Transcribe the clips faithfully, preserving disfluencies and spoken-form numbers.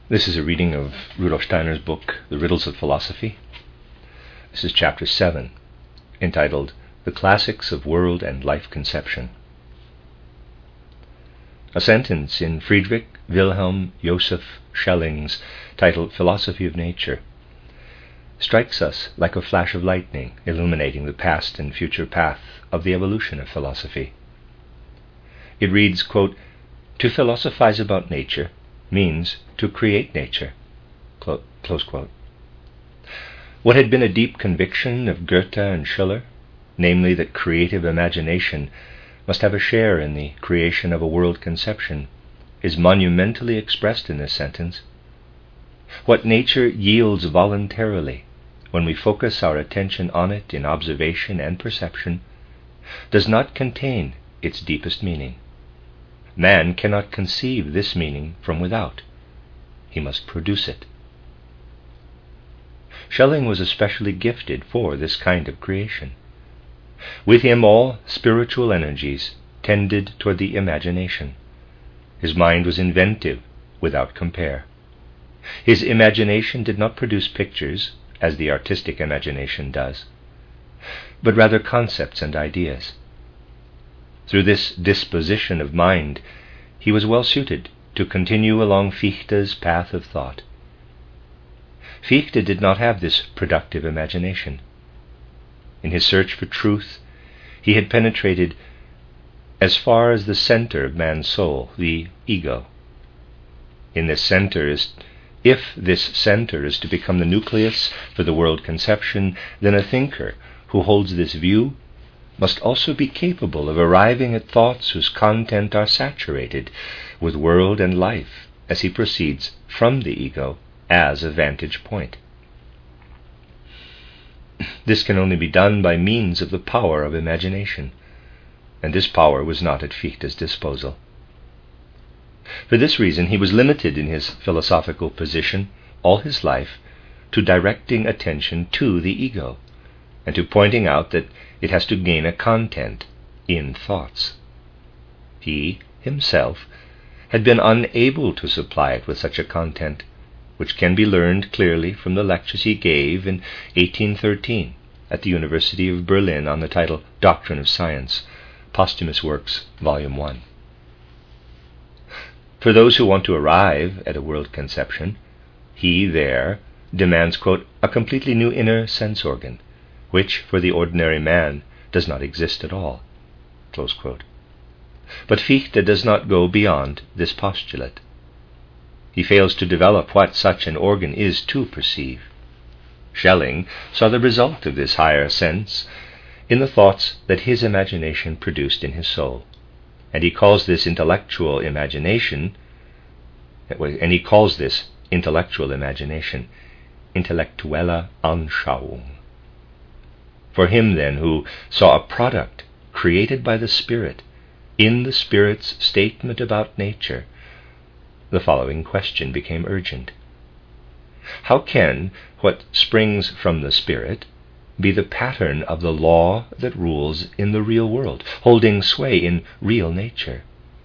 This is a reading of Rudolf Steiner's book, The Riddles of Philosophy. This is chapter seven, entitled The Classics of World and Life Conception. A sentence in Friedrich Wilhelm Joseph Schelling's titled Philosophy of Nature strikes us like a flash of lightning, illuminating the past and future path of the evolution of philosophy. It reads, quote, "To philosophize about nature means to create nature." Close quote. What had been a deep conviction of Goethe and Schiller, namely that creative imagination must have a share in the creation of a world conception, is monumentally expressed in this sentence. What nature yields voluntarily when we focus our attention on it in observation and perception does not contain its deepest meaning. Man cannot conceive this meaning from without. He must produce it. Schelling was especially gifted for this kind of creation. With him all spiritual energies tended toward the imagination. His mind was inventive without compare. His imagination did not produce pictures, as the artistic imagination does, but rather concepts and ideas. Through this disposition of mind, he was well suited to continue along Fichte's path of thought. Fichte did not have this productive imagination. In his search for truth, he had penetrated as far as the center of man's soul, the ego. In this center is, if this center is to become the nucleus for the world conception, then a thinker who holds this view must also be capable of arriving at thoughts whose content are saturated with world and life as he proceeds from the ego as a vantage point. This can only be done by means of the power of imagination, and this power was not at Fichte's disposal. For this reason, he was limited in his philosophical position all his life to directing attention to the ego, and to pointing out that it has to gain a content in thoughts. He, himself, had been unable to supply it with such a content, which can be learned clearly from the lectures he gave in eighteen thirteen at the University of Berlin on the title Doctrine of Science, Posthumous Works, Volume one. For those who want to arrive at a world conception, he there demands, quote, a completely new inner sense organ, which for the ordinary man does not exist at all, close quote. But Fichte does not go beyond this postulate. He fails to develop what such an organ is to perceive. Schelling saw the result of this higher sense in the thoughts that his imagination produced in his soul, and he calls this intellectual imagination, and he calls this intellectual imagination, intellektuelle Anschauung. For him, then, who saw a product created by the Spirit in the Spirit's statement about nature, the following question became urgent. How can what springs from the Spirit be the pattern of the law that rules in the real world, holding sway in real nature?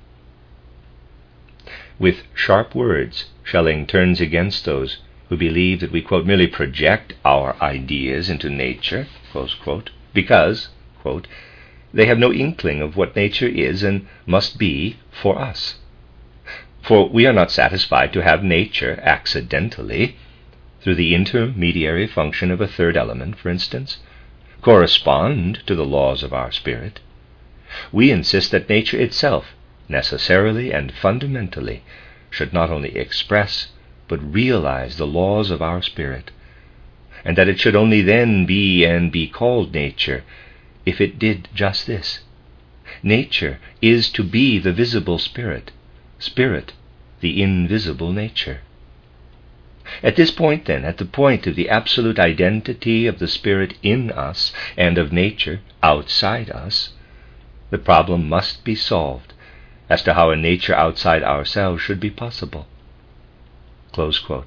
With sharp words, Schelling turns against those who believe that we, quote, merely project our ideas into nature, close quote, because, quote, they have no inkling of what nature is and must be for us. For we are not satisfied to have nature accidentally, through the intermediary function of a third element, for instance, correspond to the laws of our spirit. We insist that nature itself, necessarily and fundamentally, should not only express but realize the laws of our spirit, and that it should only then be and be called nature if it did just this. Nature is to be the visible spirit, spirit the invisible nature. At this point, then, at the point of the absolute identity of the Spirit in us and of nature outside us, the problem must be solved as to how a nature outside ourselves should be possible. Close quote.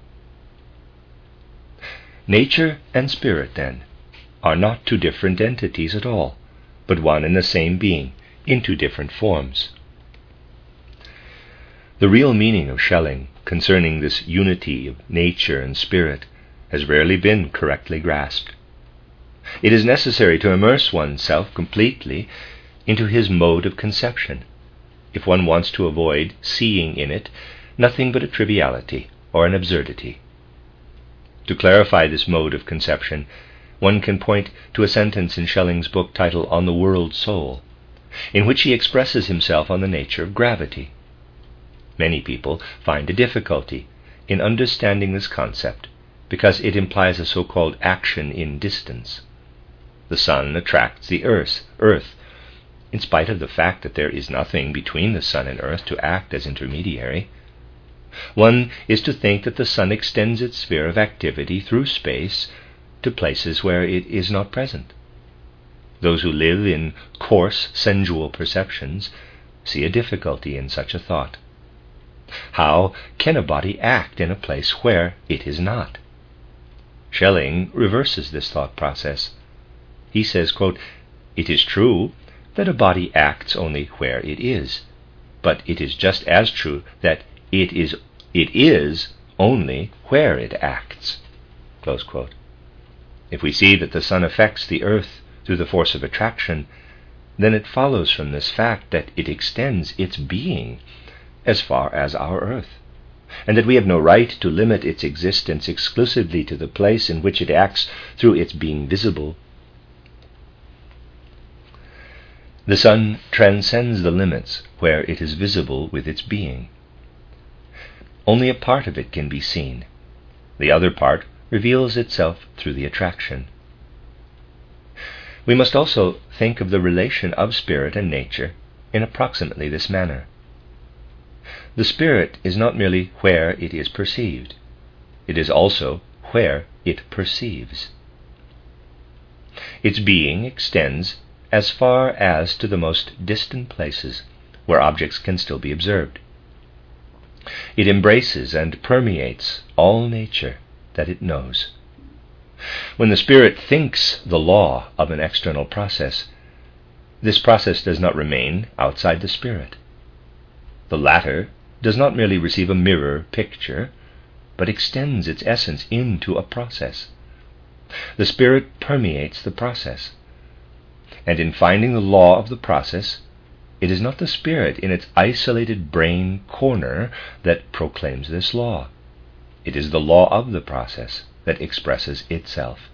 Nature and spirit, then, are not two different entities at all, but one and the same being, in two different forms. The real meaning of Schelling concerning this unity of nature and spirit has rarely been correctly grasped. It is necessary to immerse oneself completely into his mode of conception, if one wants to avoid seeing in it nothing but a triviality or an absurdity. To clarify this mode of conception, one can point to a sentence in Schelling's book titled On the World Soul, in which he expresses himself on the nature of gravity. Many people find a difficulty in understanding this concept because it implies a so-called action in distance. The sun attracts the earth, earth, in spite of the fact that there is nothing between the sun and earth to act as intermediary. One is to think that the sun extends its sphere of activity through space to places where it is not present. Those who live in coarse, sensual perceptions see a difficulty in such a thought. How can a body act in a place where it is not? Schelling reverses this thought process. He says, quote, "It is true that a body acts only where it is, but it is just as true that it is it is only where it acts." Close quote. If we see that the sun affects the earth through the force of attraction, then it follows from this fact that it extends its being as far as our earth, and that we have no right to limit its existence exclusively to the place in which it acts through its being visible. The sun transcends the limits where it is visible with its being. Only a part of it can be seen. The other part reveals itself through the attraction. We must also think of the relation of spirit and nature in approximately this manner. The spirit is not merely where it is perceived, it is also where it perceives. Its being extends as far as to the most distant places where objects can still be observed. It embraces and permeates all nature that it knows. When the spirit thinks the law of an external process, this process does not remain outside the spirit. The latter does not merely receive a mirror picture, but extends its essence into a process. The spirit permeates the process, and in finding the law of the process, it is not the spirit in its isolated brain corner that proclaims this law. It is the law of the process that expresses itself.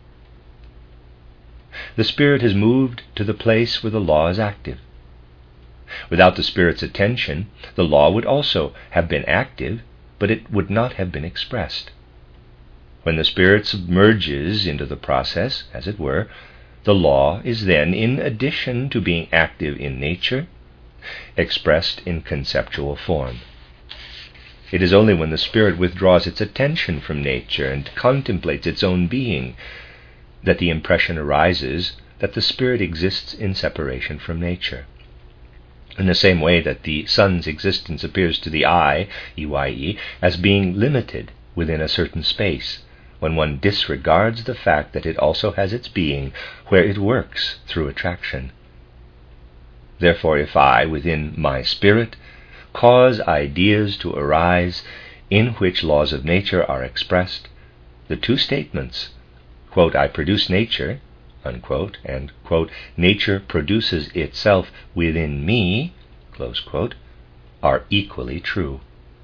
The spirit has moved to the place where the law is active. Without the spirit's attention, the law would also have been active, but it would not have been expressed. When the spirit submerges into the process, as it were, the law is then, in addition to being active in nature, expressed in conceptual form. It is only when the spirit withdraws its attention from nature and contemplates its own being that the impression arises that the spirit exists in separation from nature. In the same way that the sun's existence appears to the eye, E Y E, as being limited within a certain space, when one disregards the fact that it also has its being where it works through attraction. Therefore, if I, within my spirit, cause ideas to arise in which laws of nature are expressed, the two statements, quote, "I produce nature," unquote, and, quote, "nature produces itself within me," close quote, are equally true.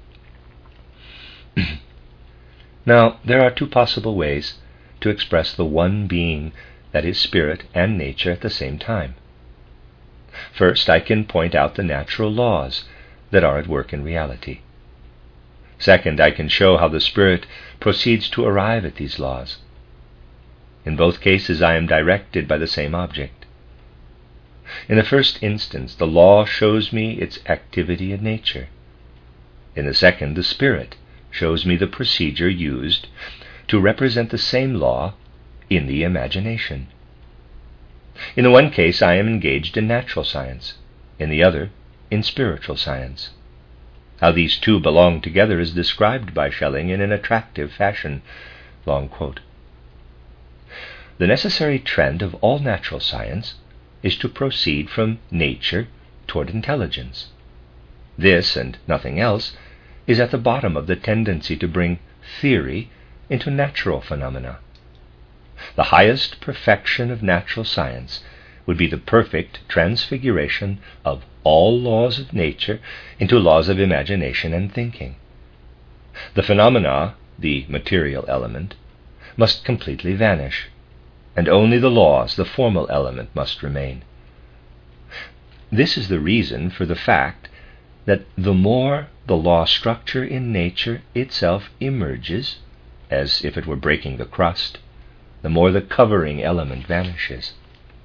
Now, there are two possible ways to express the one being that is spirit and nature at the same time. First, I can point out the natural laws that are at work in reality. Second, I can show how the spirit proceeds to arrive at these laws. In both cases, I am directed by the same object. In the first instance, the law shows me its activity in nature. In the second, the spirit shows me the procedure used to represent the same law in the imagination. In the one case, I am engaged in natural science. In the other, in spiritual science. How these two belong together is described by Schelling in an attractive fashion. Long quote. The necessary trend of all natural science is to proceed from nature toward intelligence. This, and nothing else, is at the bottom of the tendency to bring theory into natural phenomena. The highest perfection of natural science would be the perfect transfiguration of all laws of nature into laws of imagination and thinking. The phenomena, the material element, must completely vanish, and only the laws, the formal element, must remain. This is the reason for the fact that the more the law structure in nature itself emerges, as if it were breaking the crust, the more the covering element vanishes.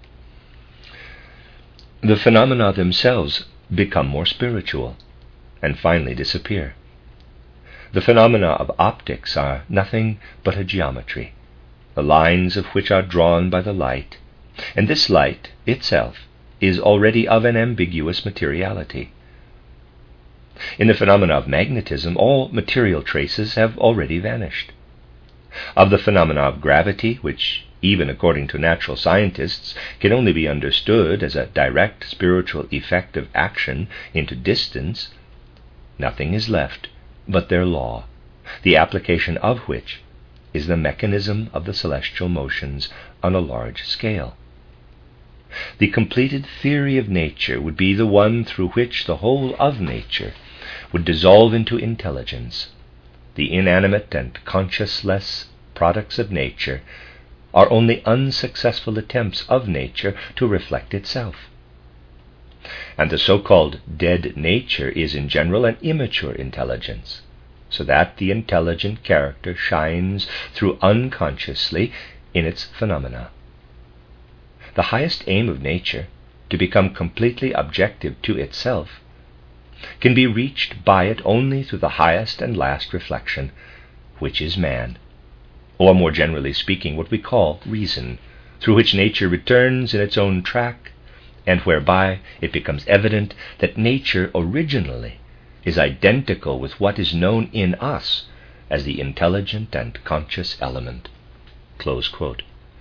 The phenomena themselves become more spiritual, and finally disappear. The phenomena of optics are nothing but a geometry, the lines of which are drawn by the light, and this light itself is already of an ambiguous materiality. In the phenomena of magnetism, all material traces have already vanished. Of the phenomena of gravity, which, even according to natural scientists, can only be understood as a direct spiritual effect of action into distance, nothing is left but their law, the application of which is the mechanism of the celestial motions on a large scale. The completed theory of nature would be the one through which the whole of nature would dissolve into intelligence. The inanimate and consciousless products of nature are only unsuccessful attempts of nature to reflect itself. And the so-called dead nature is in general an immature intelligence, so that the intelligent character shines through unconsciously in its phenomena. The highest aim of nature, to become completely objective to itself, can be reached by it only through the highest and last reflection, which is man, or more generally speaking, what we call reason, through which nature returns in its own track, and whereby it becomes evident that nature originally is identical with what is known in us as the intelligent and conscious element. Close quote.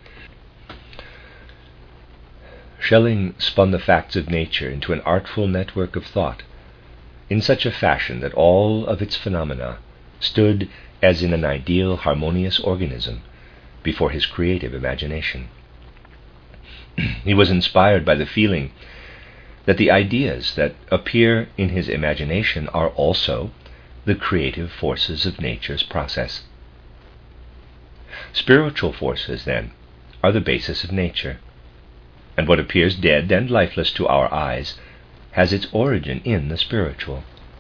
Schelling spun the facts of nature into an artful network of thought, in such a fashion that all of its phenomena stood as in an ideal harmonious organism before his creative imagination. He was inspired by the feeling that the ideas that appear in his imagination are also the creative forces of nature's process. Spiritual forces, then, are the basis of nature, and what appears dead and lifeless to our eyes has its origin in the spiritual.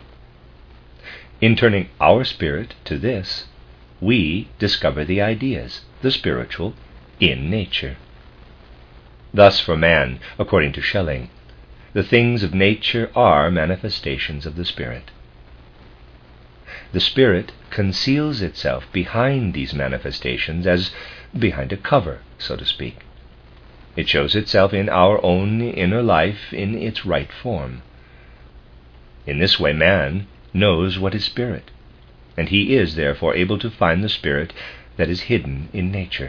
In turning our spirit to this, we discover the ideas, the spiritual, in nature. Thus, for man, according to Schelling, the things of nature are manifestations of the spirit. The spirit conceals itself behind these manifestations as behind a cover, so to speak. It shows itself in our own inner life in its right form. In this way, man knows what is spirit, and he is therefore able to find the spirit that is hidden in nature.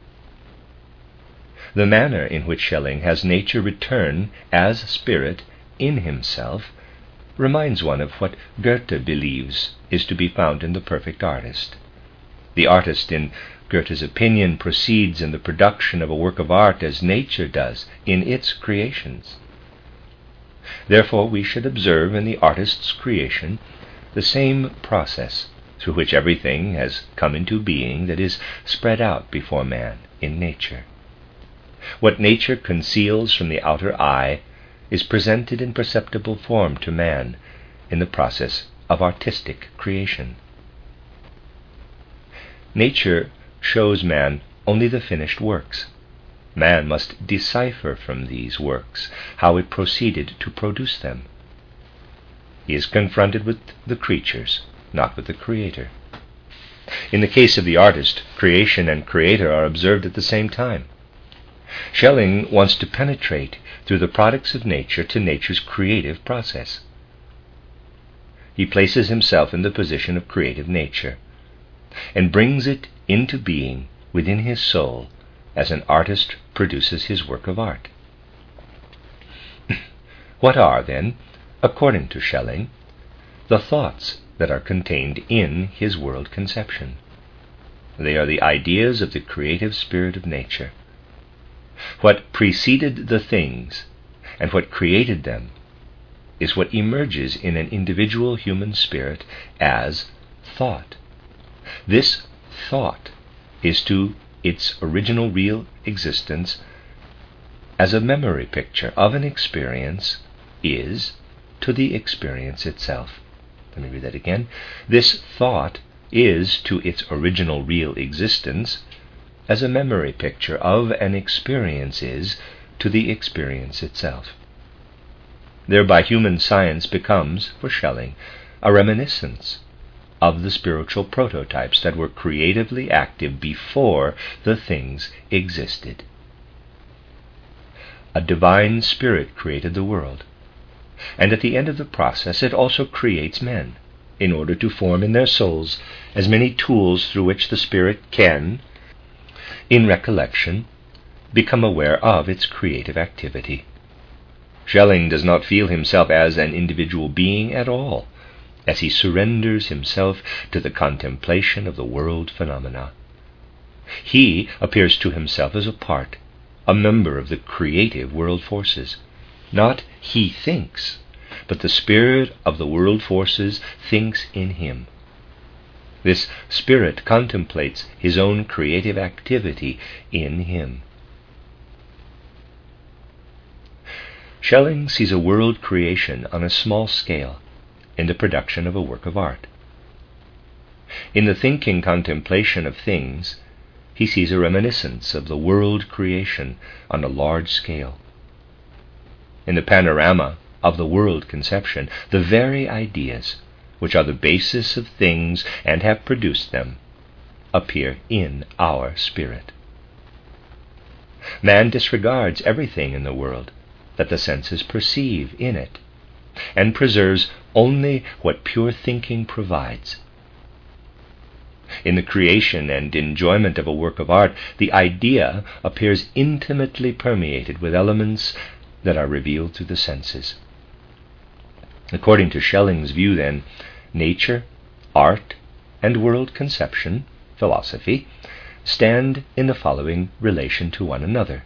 The manner in which Schelling has nature return as spirit in himself reminds one of what Goethe believes is to be found in the perfect artist. The artist, in Goethe's opinion, proceeds in the production of a work of art as nature does in its creations. Therefore, we should observe in the artist's creation the same process through which everything has come into being that is spread out before man in nature. What nature conceals from the outer eye is presented in perceptible form to man in the process of artistic creation. Nature shows man only the finished works. Man must decipher from these works how it proceeded to produce them. He is confronted with the creatures, not with the Creator. In the case of the artist, creation and creator are observed at the same time. Schelling wants to penetrate through the products of nature to nature's creative process. He places himself in the position of creative nature, and brings it into being within his soul as an artist produces his work of art. What are, then, according to Schelling, the thoughts that are contained in his world conception. They are the ideas of the creative spirit of nature. What preceded the things and what created them is what emerges in an individual human spirit as thought. This thought is to its original real existence as a memory picture of an experience is to the experience itself. Let me read that again. This thought is to its original real existence as a memory picture of an experience is to the experience itself. Thereby human science becomes, for Schelling, a reminiscence of the spiritual prototypes that were creatively active before the things existed. A divine spirit created the world, and at the end of the process it also creates men, in order to form in their souls as many tools through which the spirit can, in recollection, become aware of its creative activity. Schelling does not feel himself as an individual being at all, as he surrenders himself to the contemplation of the world phenomena. He appears to himself as a part, a member of the creative world forces. Not he thinks, but the spirit of the world forces thinks in him. This spirit contemplates his own creative activity in him. Schelling sees a world creation on a small scale in the production of a work of art. In the thinking contemplation of things, he sees a reminiscence of the world creation on a large scale. In the panorama of the world conception, the very ideas which are the basis of things and have produced them appear in our spirit. Man disregards everything in the world that the senses perceive in it, and preserves only what pure thinking provides. In the creation and enjoyment of a work of art, the idea appears intimately permeated with elements that are revealed through the senses. According to Schelling's view, then, nature, art, and world conception, philosophy, stand in the following relation to one another.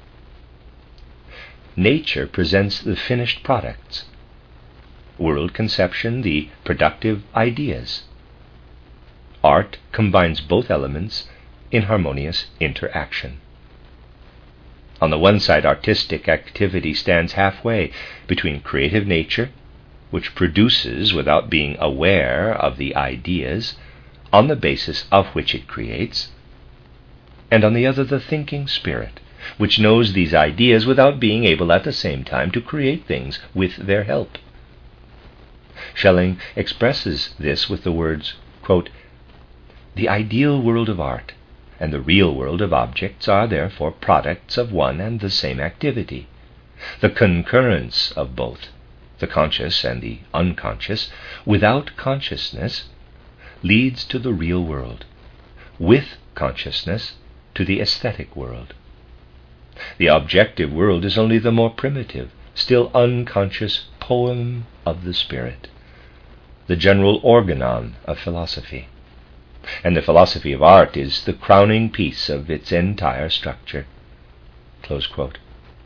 Nature presents the finished products, world conception the productive ideas. Art combines both elements in harmonious interaction. On the one side, artistic activity stands halfway between creative nature, which produces without being aware of the ideas on the basis of which it creates, and on the other, the thinking spirit, which knows these ideas without being able at the same time to create things with their help. Schelling expresses this with the words, quote, "The ideal world of art and the real world of objects are therefore products of one and the same activity. The concurrence of both, the conscious and the unconscious, without consciousness, leads to the real world, with consciousness to the aesthetic world. The objective world is only the more primitive, still unconscious poem of the spirit, the general organon of philosophy, and the philosophy of art is the crowning piece of its entire structure." Close quote.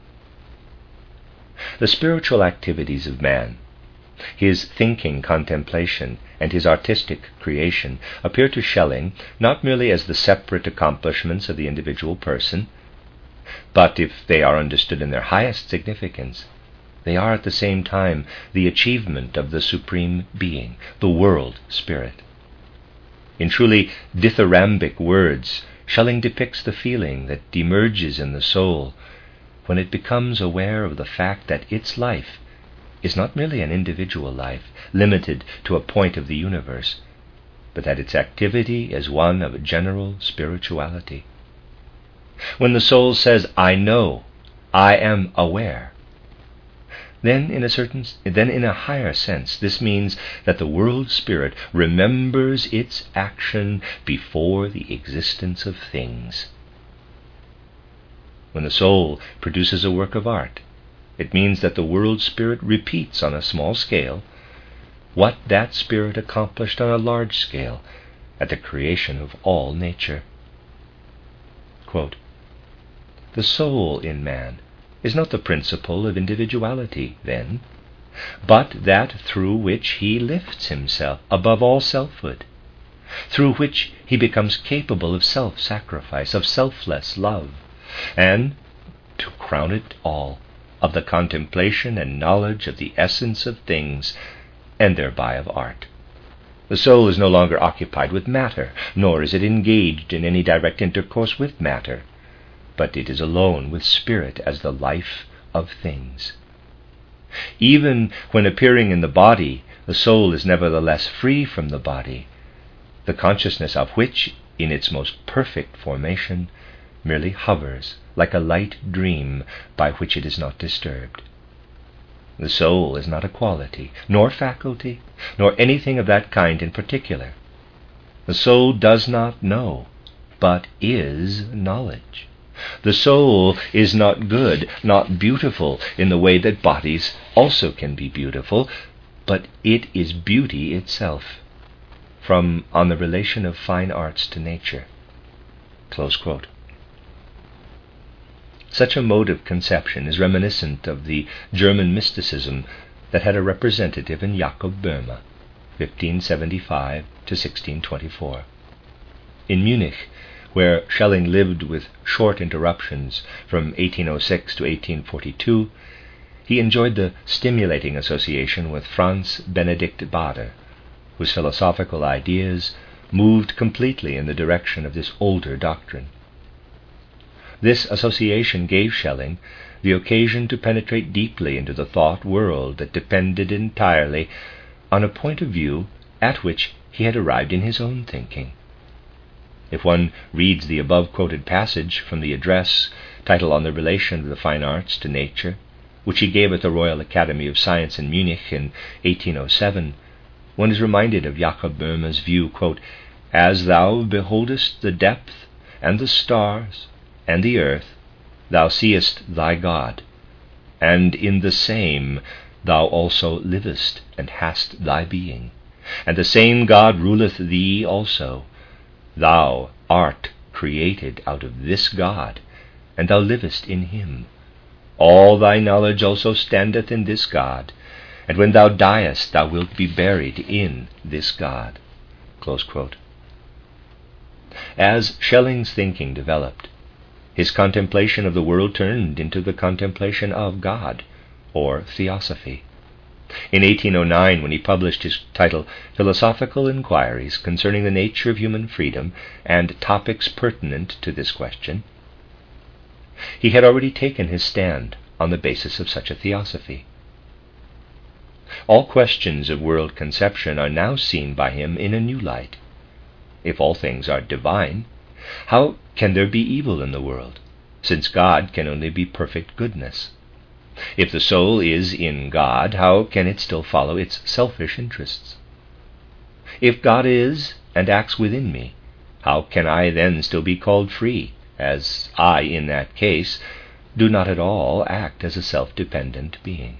The spiritual activities of man, his thinking contemplation, and his artistic creation appear to Schelling not merely as the separate accomplishments of the individual person, but if they are understood in their highest significance, they are at the same time the achievement of the Supreme Being, the world spirit. In truly dithyrambic words, Schelling depicts the feeling that emerges in the soul when it becomes aware of the fact that its life is not merely an individual life, limited to a point of the universe, but that its activity is one of general spirituality. When the soul says, "I know, I am aware," then in a certain, then in a higher sense, this means that the world spirit remembers its action before the existence of things. When the soul produces a work of art, it means that the world spirit repeats on a small scale what that spirit accomplished on a large scale at the creation of all nature. Quote, "The soul in man is not the principle of individuality, then, but that through which he lifts himself above all selfhood, through which he becomes capable of self-sacrifice, of selfless love, and, to crown it all, of the contemplation and knowledge of the essence of things, and thereby of art. The soul is no longer occupied with matter, nor is it engaged in any direct intercourse with matter, but it is alone with spirit as the life of things. Even when appearing in the body, the soul is nevertheless free from the body, the consciousness of which, in its most perfect formation, merely hovers like a light dream by which it is not disturbed. The soul is not a quality, nor faculty, nor anything of that kind in particular. The soul does not know, but is knowledge. The soul is not good, not beautiful in the way that bodies also can be beautiful, but it is beauty itself." From On the Relation of Fine Arts to Nature. Close quote. Such a mode of conception is reminiscent of the German mysticism that had a representative in Jakob Böhme, fifteen seventy-five to sixteen twenty-four. In Munich, where Schelling lived with short interruptions from eighteen oh six to eighteen forty-two, he enjoyed the stimulating association with Franz Benedict Baader, whose philosophical ideas moved completely in the direction of this older doctrine. This association gave Schelling the occasion to penetrate deeply into the thought world that depended entirely on a point of view at which he had arrived in his own thinking. If one reads the above-quoted passage from the address titled On the Relation of the Fine Arts to Nature, which he gave at the Royal Academy of Science in Munich in eighteen oh seven, one is reminded of Jakob Böhme's view, quote, "As thou beholdest the depth and the stars and the earth, thou seest thy God, and in the same thou also livest and hast thy being, and the same God ruleth thee also. Thou art created out of this God, and thou livest in him. All thy knowledge also standeth in this God, and when thou diest thou wilt be buried in this God." Close quote. As Schelling's thinking developed, his contemplation of the world turned into the contemplation of God, or theosophy. In eighteen oh nine, when he published his title Philosophical Inquiries Concerning the Nature of Human Freedom and Topics Pertinent to this Question, he had already taken his stand on the basis of such a theosophy. All questions of world conception are now seen by him in a new light. If all things are divine, how can there be evil in the world, since God can only be perfect goodness? If the soul is in God, how can it still follow its selfish interests? If God is and acts within me, how can I then still be called free, as I, in that case, do not at all act as a self-dependent being?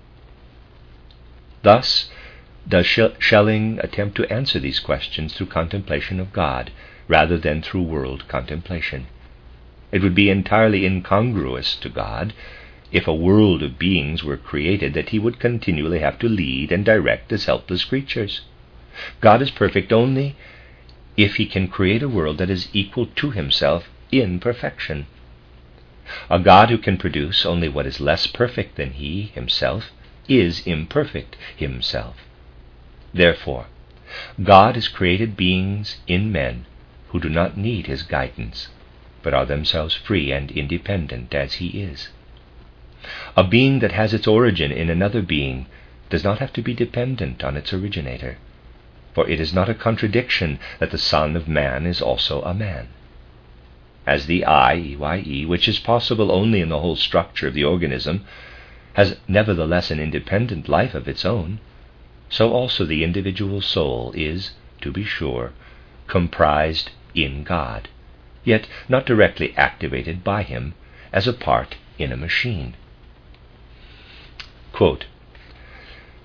Thus does Schelling attempt to answer these questions through contemplation of God, rather than through world contemplation. It would be entirely incongruous to God if a world of beings were created that he would continually have to lead and direct as helpless creatures. God is perfect only if he can create a world that is equal to himself in perfection. A God who can produce only what is less perfect than he himself is imperfect himself. Therefore, God has created beings in men who do not need his guidance, but are themselves free and independent as he is. A being that has its origin in another being does not have to be dependent on its originator, for it is not a contradiction that the Son of Man is also a man. As the I, E Y E, which is possible only in the whole structure of the organism, has nevertheless an independent life of its own, so also the individual soul is, to be sure, comprised in God, yet not directly activated by him as a part in a machine. Quote,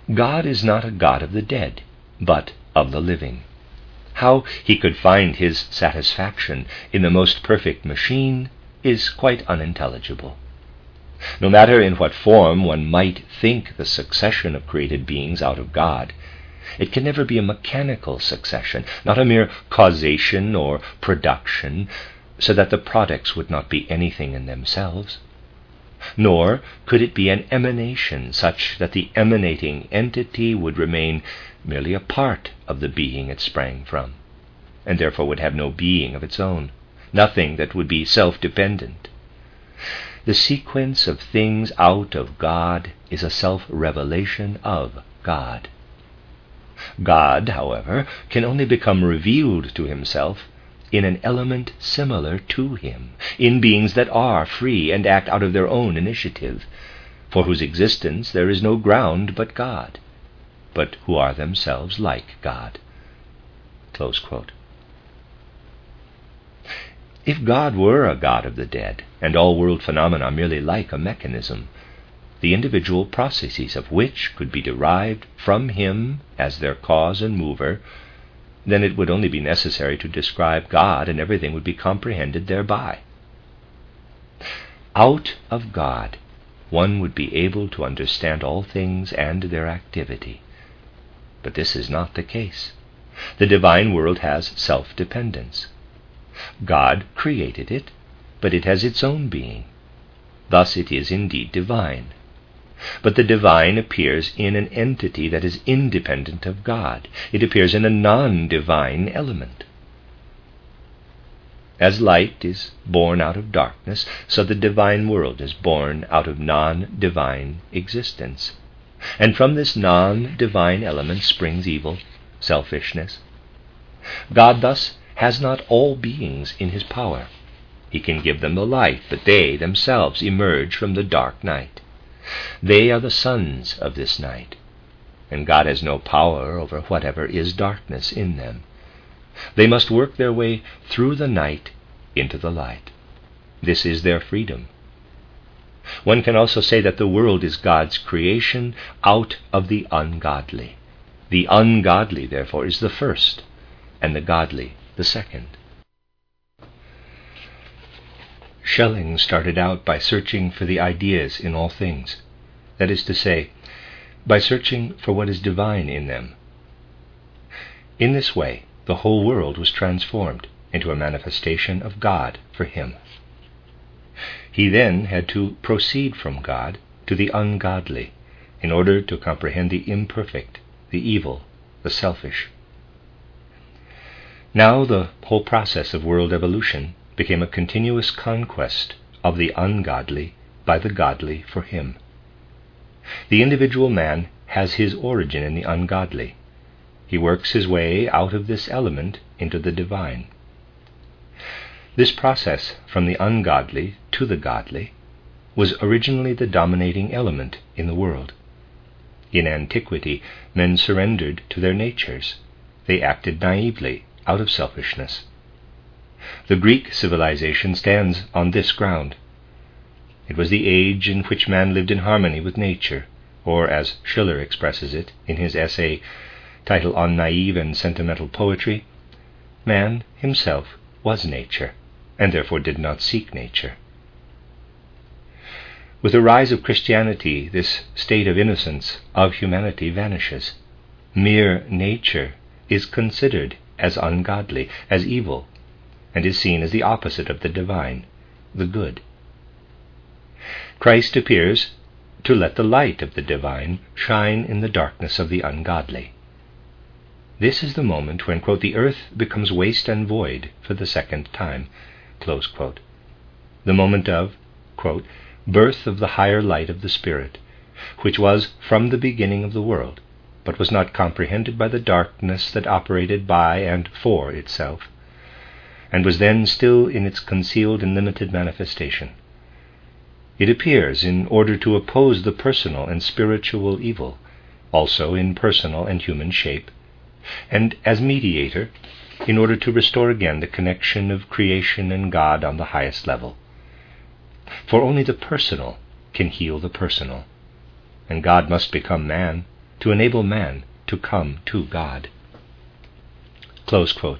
God is not a God of the dead, but of the living. How he could find his satisfaction in the most perfect machine is quite unintelligible. No matter in what form one might think the succession of created beings out of God, it can never be a mechanical succession, not a mere causation or production, so that the products would not be anything in themselves. Nor could it be an emanation such that the emanating entity would remain merely a part of the being it sprang from, and therefore would have no being of its own, nothing that would be self-dependent. The sequence of things out of God is a self-revelation of God. God, however, can only become revealed to himself in an element similar to him, in beings that are free and act out of their own initiative, for whose existence there is no ground but God, but who are themselves like God. Close quote. If God were a God of the dead, and all world phenomena merely like a mechanism, the individual processes of which could be derived from him as their cause and mover, then it would only be necessary to describe God, and everything would be comprehended thereby. Out of God, one would be able to understand all things and their activity. But this is not the case. The divine world has self-dependence. God created it, but it has its own being. Thus it is indeed divine. But the divine appears in an entity that is independent of God. It appears in a non-divine element. As light is born out of darkness, so the divine world is born out of non-divine existence. And from this non-divine element springs evil, selfishness. God thus has not all beings in his power. He can give them the light, but they themselves emerge from the dark night. They are the sons of this night, and God has no power over whatever is darkness in them. They must work their way through the night into the light. This is their freedom. One can also say that the world is God's creation out of the ungodly. The ungodly, therefore, is the first, and the godly the second. Schelling started out by searching for the ideas in all things, that is to say, by searching for what is divine in them. In this way, the whole world was transformed into a manifestation of God for him. He then had to proceed from God to the ungodly in order to comprehend the imperfect, the evil, the selfish. Now the whole process of world evolution became a continuous conquest of the ungodly by the godly for him. The individual man has his origin in the ungodly. He works his way out of this element into the divine. This process from the ungodly to the godly was originally the dominating element in the world. In antiquity, men surrendered to their natures. They acted naively out of selfishness. The Greek civilization stands on this ground. It was the age in which man lived in harmony with nature, or as Schiller expresses it in his essay titled On Naive and Sentimental Poetry, man himself was nature, and therefore did not seek nature. With the rise of Christianity, this state of innocence of humanity vanishes. Mere nature is considered as ungodly, as evil, and is seen as the opposite of the divine, the good. Christ appears to let the light of the divine shine in the darkness of the ungodly. This is the moment when, quote, the earth becomes waste and void for the second time, close quote. The moment of, quote, birth of the higher light of the Spirit, which was from the beginning of the world, but was not comprehended by the darkness that operated by and for itself, and was then still in its concealed and limited manifestation. It appears in order to oppose the personal and spiritual evil, also in personal and human shape, and as mediator, in order to restore again the connection of creation and God on the highest level. For only the personal can heal the personal, and God must become man to enable man to come to God. Close quote.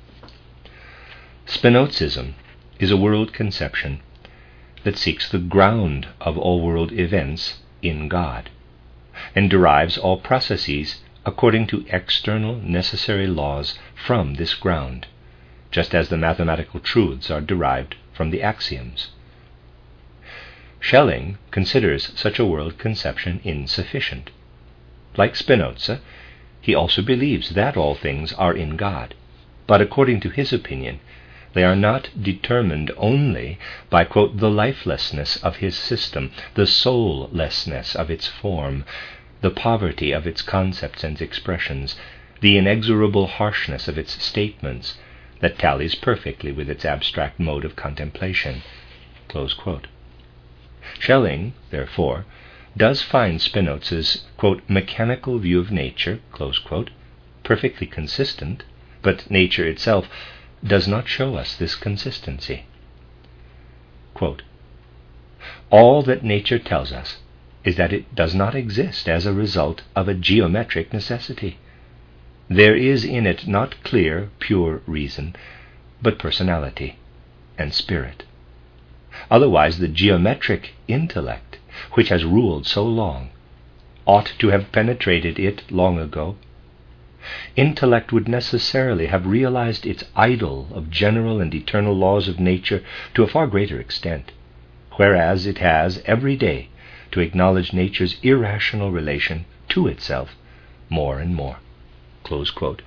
Spinozism is a world conception that seeks the ground of all world events in God, and derives all processes according to external necessary laws from this ground, just as the mathematical truths are derived from the axioms. Schelling considers such a world conception insufficient. Like Spinoza, he also believes that all things are in God, but according to his opinion, they are not determined only by, quote, the lifelessness of his system, the soullessness of its form, the poverty of its concepts and expressions, the inexorable harshness of its statements, that tallies perfectly with its abstract mode of contemplation. Close quote. Schelling, therefore, does find Spinoza's, quote, mechanical view of nature, close quote, perfectly consistent, but nature itself does not show us this consistency. Quote, all that nature tells us is that it does not exist as a result of a geometric necessity. There is in it not clear, pure reason, but personality and spirit. Otherwise, the geometric intellect, which has ruled so long, ought to have penetrated it long ago. Intellect would necessarily have realized its idol of general and eternal laws of nature to a far greater extent, whereas it has every day to acknowledge nature's irrational relation to itself more and more. Close quote.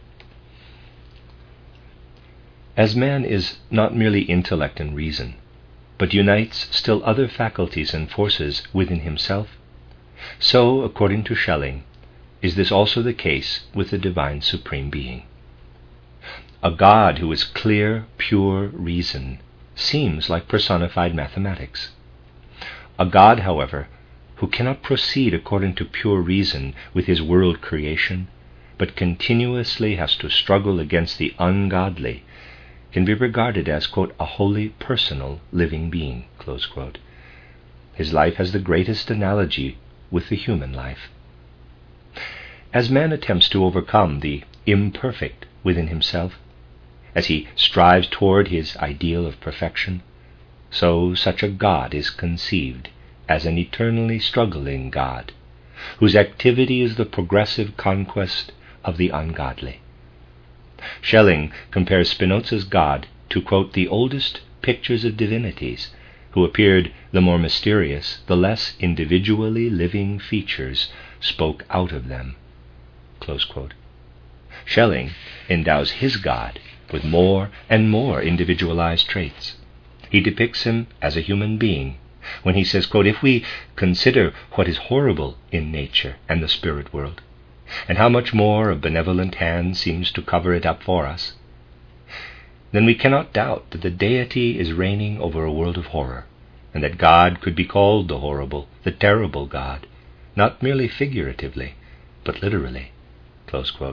As man is not merely intellect and reason, but unites still other faculties and forces within himself, so, according to Schelling, is this also the case with the divine Supreme Being. A God who is clear, pure reason seems like personified mathematics. A God, however, who cannot proceed according to pure reason with his world creation, but continuously has to struggle against the ungodly, can be regarded as, quote, a wholly personal living being, close quote. His life has the greatest analogy with the human life. As man attempts to overcome the imperfect within himself, as he strives toward his ideal of perfection, so such a God is conceived as an eternally struggling God, whose activity is the progressive conquest of the ungodly. Schelling compares Spinoza's God to, quote, the oldest pictures of divinities, who appeared the more mysterious, the less individually living features spoke out of them. Close quote. Schelling endows his God with more and more individualized traits. He depicts him as a human being when he says, quote, if we consider what is horrible in nature and the spirit world, and how much more a benevolent hand seems to cover it up for us, then we cannot doubt that the deity is reigning over a world of horror, and that God could be called the horrible, the terrible God, not merely figuratively, but literally. Close quote.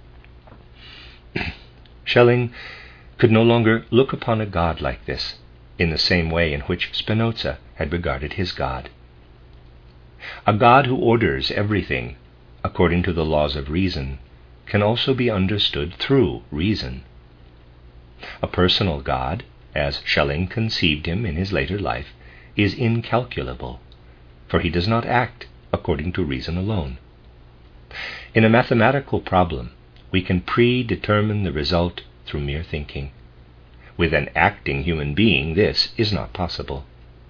Schelling could no longer look upon a God like this in the same way in which Spinoza had regarded his God. A God who orders everything according to the laws of reason can also be understood through reason. A personal God, as Schelling conceived him in his later life, is incalculable, for he does not act according to reason alone. In a mathematical problem, we can predetermine the result through mere thinking. With an acting human being, this is not possible.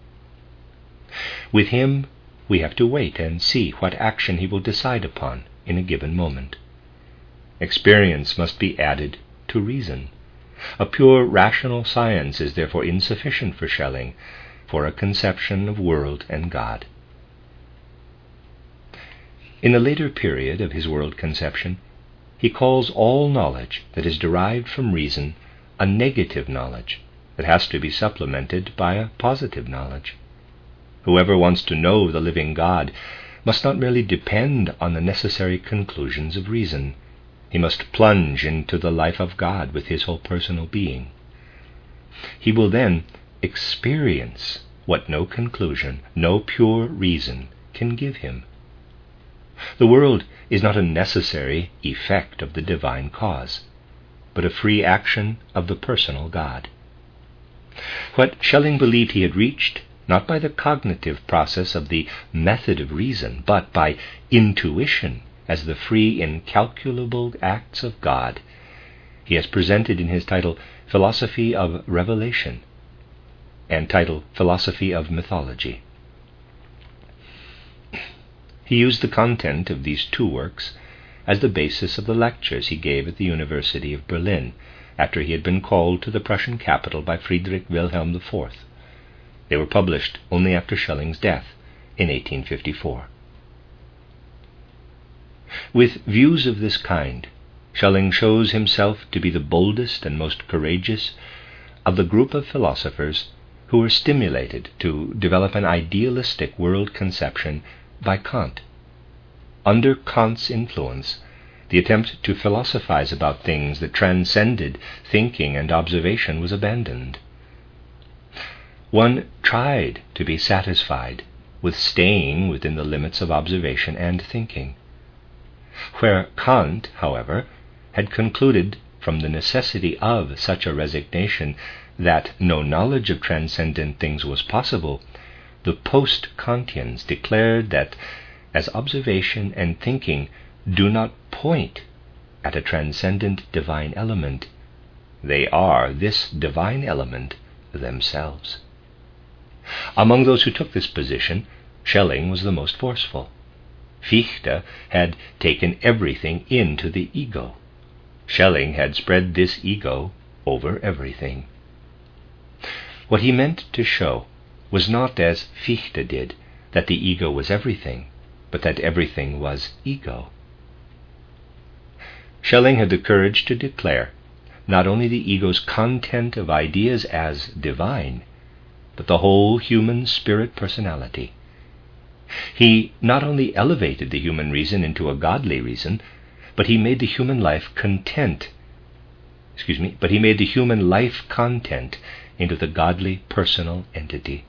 With him, we have to wait and see what action he will decide upon in a given moment. Experience must be added to reason. A pure rational science is therefore insufficient for Schelling for a conception of world and God. In the later period of his world conception, he calls all knowledge that is derived from reason a negative knowledge that has to be supplemented by a positive knowledge. Whoever wants to know the living God must not merely depend on the necessary conclusions of reason. He must plunge into the life of God with his whole personal being. He will then experience what no conclusion, no pure reason can give him. The world is not a necessary effect of the divine cause, but a free action of the personal God. What Schelling believed he had reached, not by the cognitive process of the method of reason, but by intuition as the free, incalculable acts of God, he has presented in his title Philosophy of Revelation and title Philosophy of Mythology. He used the content of these two works as the basis of the lectures he gave at the University of Berlin after he had been called to the Prussian capital by Friedrich Wilhelm the Fourth. They were published only after Schelling's death in eighteen fifty-four. With views of this kind, Schelling shows himself to be the boldest and most courageous of the group of philosophers who were stimulated to develop an idealistic world conception by Kant. Under Kant's influence, the attempt to philosophize about things that transcended thinking and observation was abandoned. One tried to be satisfied with staying within the limits of observation and thinking. Where Kant, however, had concluded from the necessity of such a resignation that no knowledge of transcendent things was possible, the post-Kantians declared that as observation and thinking do not point at a transcendent divine element, they are this divine element themselves. Among those who took this position, Schelling was the most forceful. Fichte had taken everything into the ego. Schelling had spread this ego over everything. What he meant to show was not, as Fichte did, that the ego was everything, but that everything was ego. Schelling had the courage to declare not only the ego's content of ideas as divine, but the whole human spirit personality. He not only elevated the human reason into a godly reason, but he made the human life content, excuse me, but he made the human life content into the godly personal entity.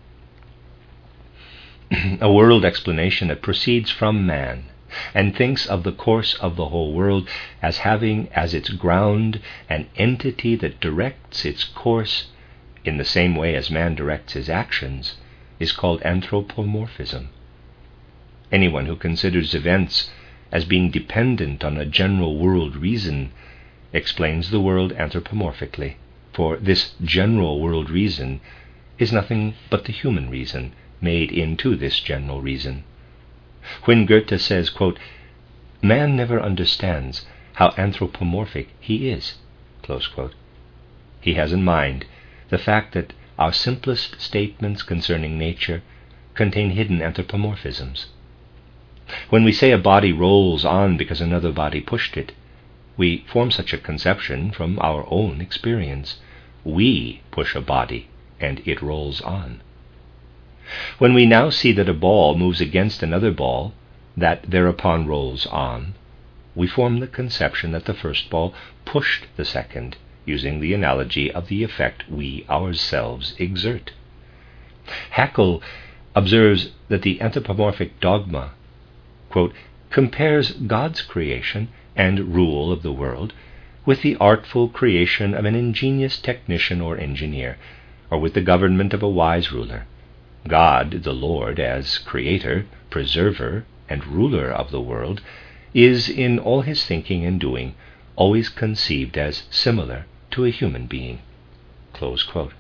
A world explanation that proceeds from man and thinks of the course of the whole world as having as its ground an entity that directs its course in the same way as man directs his actions is called anthropomorphism. Anyone who considers events as being dependent on a general world reason explains the world anthropomorphically, for this general world reason is nothing but the human reason made into this general reason. When Goethe says, quote, "Man never understands how anthropomorphic he is," close quote, he has in mind the fact that our simplest statements concerning nature contain hidden anthropomorphisms. When we say a body rolls on because another body pushed it, we form such a conception from our own experience. We push a body, and it rolls on. When we now see that a ball moves against another ball that thereupon rolls on, we form the conception that the first ball pushed the second, using the analogy of the effect we ourselves exert. Haeckel observes that the anthropomorphic dogma, quote, compares God's creation and rule of the world with the artful creation of an ingenious technician or engineer, or with the government of a wise ruler. God, the Lord, as creator, preserver, and ruler of the world, is in all his thinking and doing always conceived as similar to a human being. Close quote.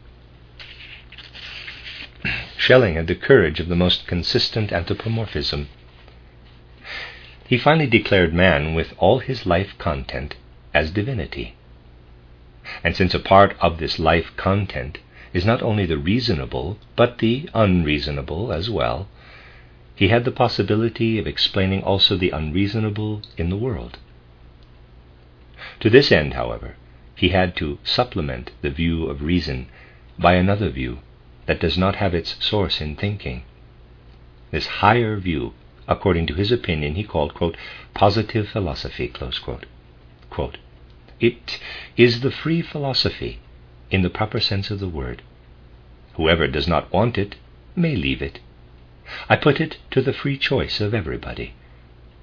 Schelling had the courage of the most consistent anthropomorphism. He finally declared man with all his life content as divinity. And since a part of this life content is not only the reasonable, but the unreasonable as well, he had the possibility of explaining also the unreasonable in the world. To this end, however, he had to supplement the view of reason by another view that does not have its source in thinking. This higher view, according to his opinion, he called, quote, positive philosophy, close quote. Quote, it is the free philosophy in the proper sense of the word. Whoever does not want it may leave it. I put it to the free choice of everybody.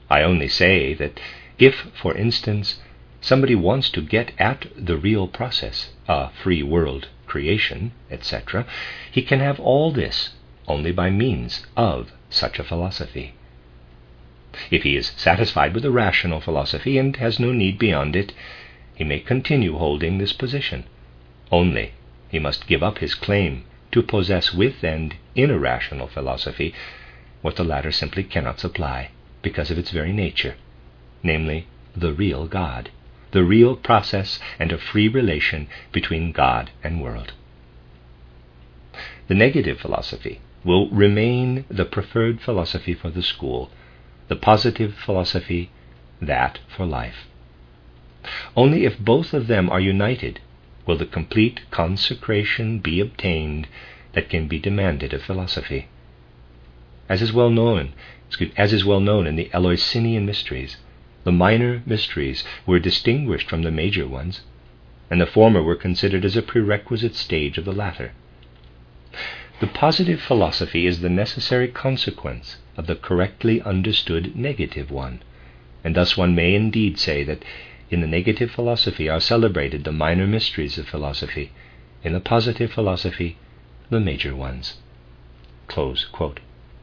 I only say that if, for instance, somebody wants to get at the real process, a free world creation, et cetera, he can have all this only by means of such a philosophy. If he is satisfied with a rational philosophy and has no need beyond it, he may continue holding this position. Only he must give up his claim to possess with and in a rational philosophy what the latter simply cannot supply because of its very nature, namely the real God, the real process and a free relation between God and world. The negative philosophy will remain the preferred philosophy for the school, the positive philosophy that for life. Only if both of them are united will the complete consecration be obtained that can be demanded of philosophy. As is well known, excuse, as is well known in the Eleusinian mysteries, the minor mysteries were distinguished from the major ones, and the former were considered as a prerequisite stage of the latter. The positive philosophy is the necessary consequence of the correctly understood negative one, and thus one may indeed say that in the negative philosophy are celebrated the minor mysteries of philosophy, in the positive philosophy the major ones. Close quote.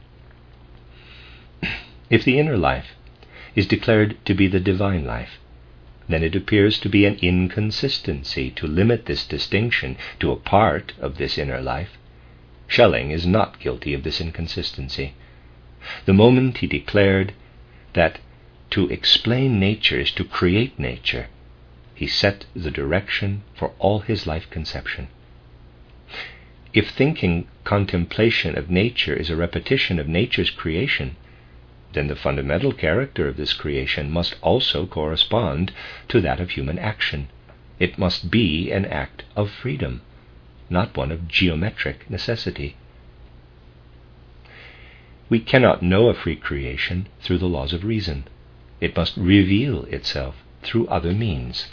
If the inner life is declared to be the divine life, then it appears to be an inconsistency to limit this distinction to a part of this inner life. Schelling is not guilty of this inconsistency. The moment he declared that to explain nature is to create nature, he set the direction for all his life conception. If thinking contemplation of nature is a repetition of nature's creation, then the fundamental character of this creation must also correspond to that of human action. It must be an act of freedom, not one of geometric necessity. We cannot know a free creation through the laws of reason. It must reveal itself through other means.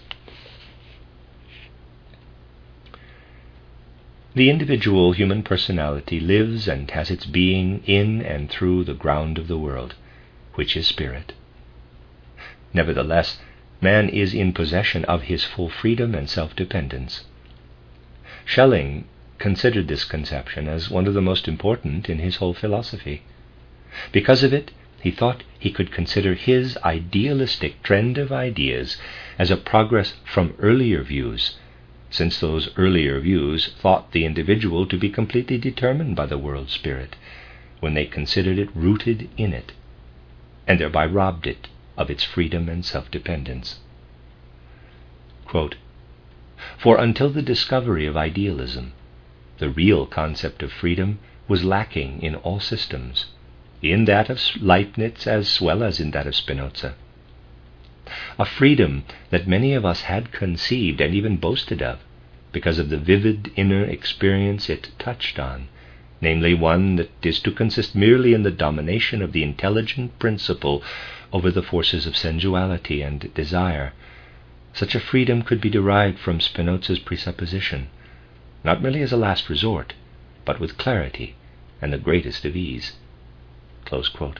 The individual human personality lives and has its being in and through the ground of the world, which is spirit. Nevertheless, man is in possession of his full freedom and self-dependence. Schelling considered this conception as one of the most important in his whole philosophy. Because of it, he thought he could consider his idealistic trend of ideas as a progress from earlier views, since those earlier views thought the individual to be completely determined by the world spirit, when they considered it rooted in it, and thereby robbed it of its freedom and self-dependence. Quote, "For until the discovery of idealism, the real concept of freedom was lacking in all systems, in that of Leibniz as well as in that of Spinoza. A freedom that many of us had conceived and even boasted of, because of the vivid inner experience it touched on, namely one that is to consist merely in the domination of the intelligent principle over the forces of sensuality and desire. Such a freedom could be derived from Spinoza's presupposition, not merely as a last resort, but with clarity and the greatest of ease." Close quote.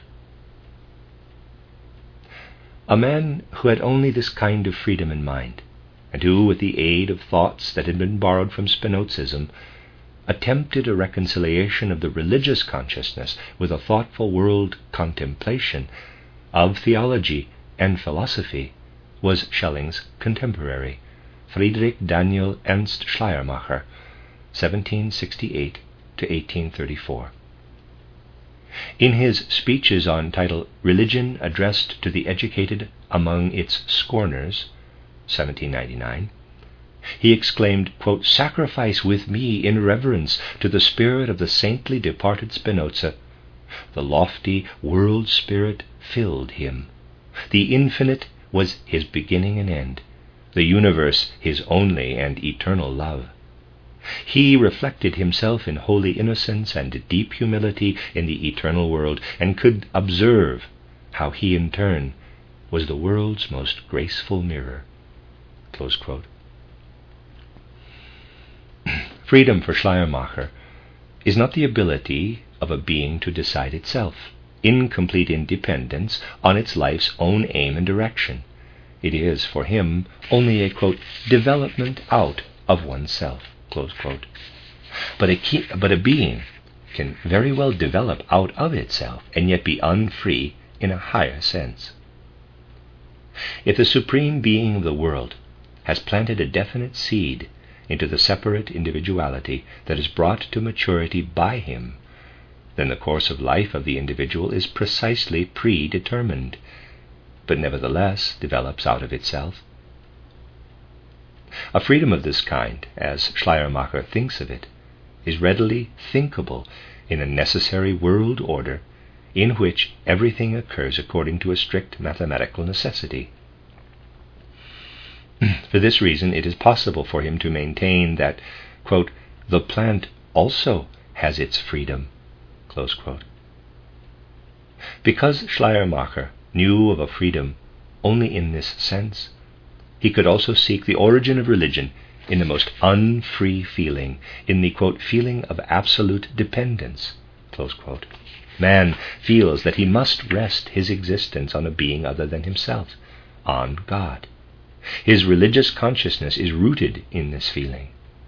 A man who had only this kind of freedom in mind, and who, with the aid of thoughts that had been borrowed from Spinozism, attempted a reconciliation of the religious consciousness with a thoughtful world contemplation of theology and philosophy, was Schelling's contemporary, Friedrich Daniel Ernst Schleiermacher, seventeen sixty-eight to eighteen thirty-four. In his speeches on title Religion Addressed to the Educated Among Its Scorners, seventeen ninety-nine, he exclaimed, quote, "Sacrifice with me in reverence to the spirit of the saintly departed Spinoza. The lofty world spirit filled him. The infinite was his beginning and end, the universe his only and eternal love. He reflected himself in holy innocence and deep humility in the eternal world, and could observe how he in turn was the world's most graceful mirror." Close quote. Freedom for Schleiermacher is not the ability of a being to decide itself, incomplete independence on its life's own aim and direction. It is, for him, only a, quote, development out of oneself, close quote. But a, key, but a being can very well develop out of itself and yet be unfree in a higher sense. If the Supreme Being of the world has planted a definite seed into the separate individuality that is brought to maturity by him, then the course of life of the individual is precisely predetermined, but nevertheless develops out of itself. A freedom of this kind, as Schleiermacher thinks of it, is readily thinkable in a necessary world order in which everything occurs according to a strict mathematical necessity. For this reason, it is possible for him to maintain that, quote, the plant also has its freedom, close quote. Because Schleiermacher knew of a freedom only in this sense, he could also seek the origin of religion in the most unfree feeling, in the, quote, feeling of absolute dependence, close quote. Man feels that he must rest his existence on a being other than himself, on God. His religious consciousness is rooted in this feeling.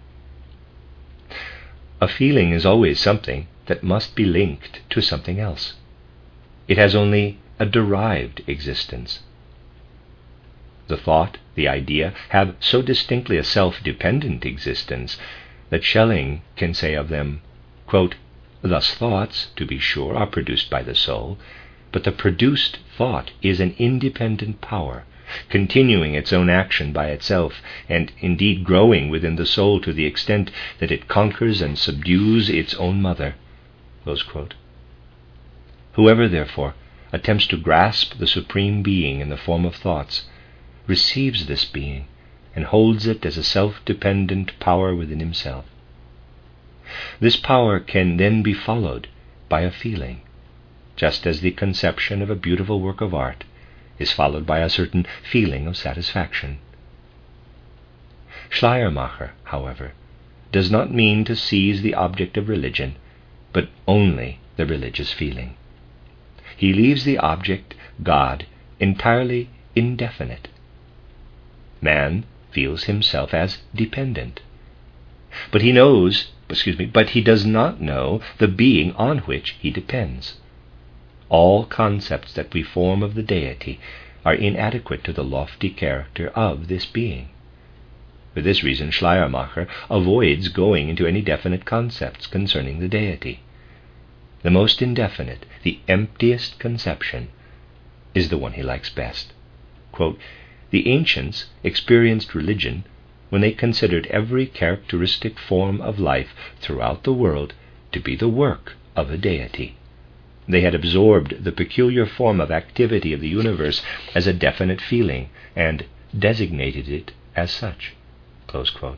A feeling is always something that must be linked to something else. It has only a derived existence. The thought, the idea, have so distinctly a self-dependent existence that Schelling can say of them, quote, thus thoughts, to be sure, are produced by the soul, but the produced thought is an independent power, continuing its own action by itself, and indeed growing within the soul to the extent that it conquers and subdues its own mother. Close quote. Whoever, therefore, attempts to grasp the Supreme Being in the form of thoughts receives this being and holds it as a self-dependent power within himself. This power can then be followed by a feeling, just as the conception of a beautiful work of art is followed by a certain feeling of satisfaction. Schleiermacher, however, does not mean to seize the object of religion, but only the religious feeling. He leaves the object, God, entirely indefinite. Man feels himself as dependent, but he knows, excuse me, but he does not know the being on which he depends. All concepts that we form of the deity are inadequate to the lofty character of this being. For this reason, Schleiermacher avoids going into any definite concepts concerning the deity. The most indefinite, the emptiest conception is the one he likes best. Quote, the ancients experienced religion when they considered every characteristic form of life throughout the world to be the work of a deity. They had absorbed the peculiar form of activity of the universe as a definite feeling and designated it as such. Close quote.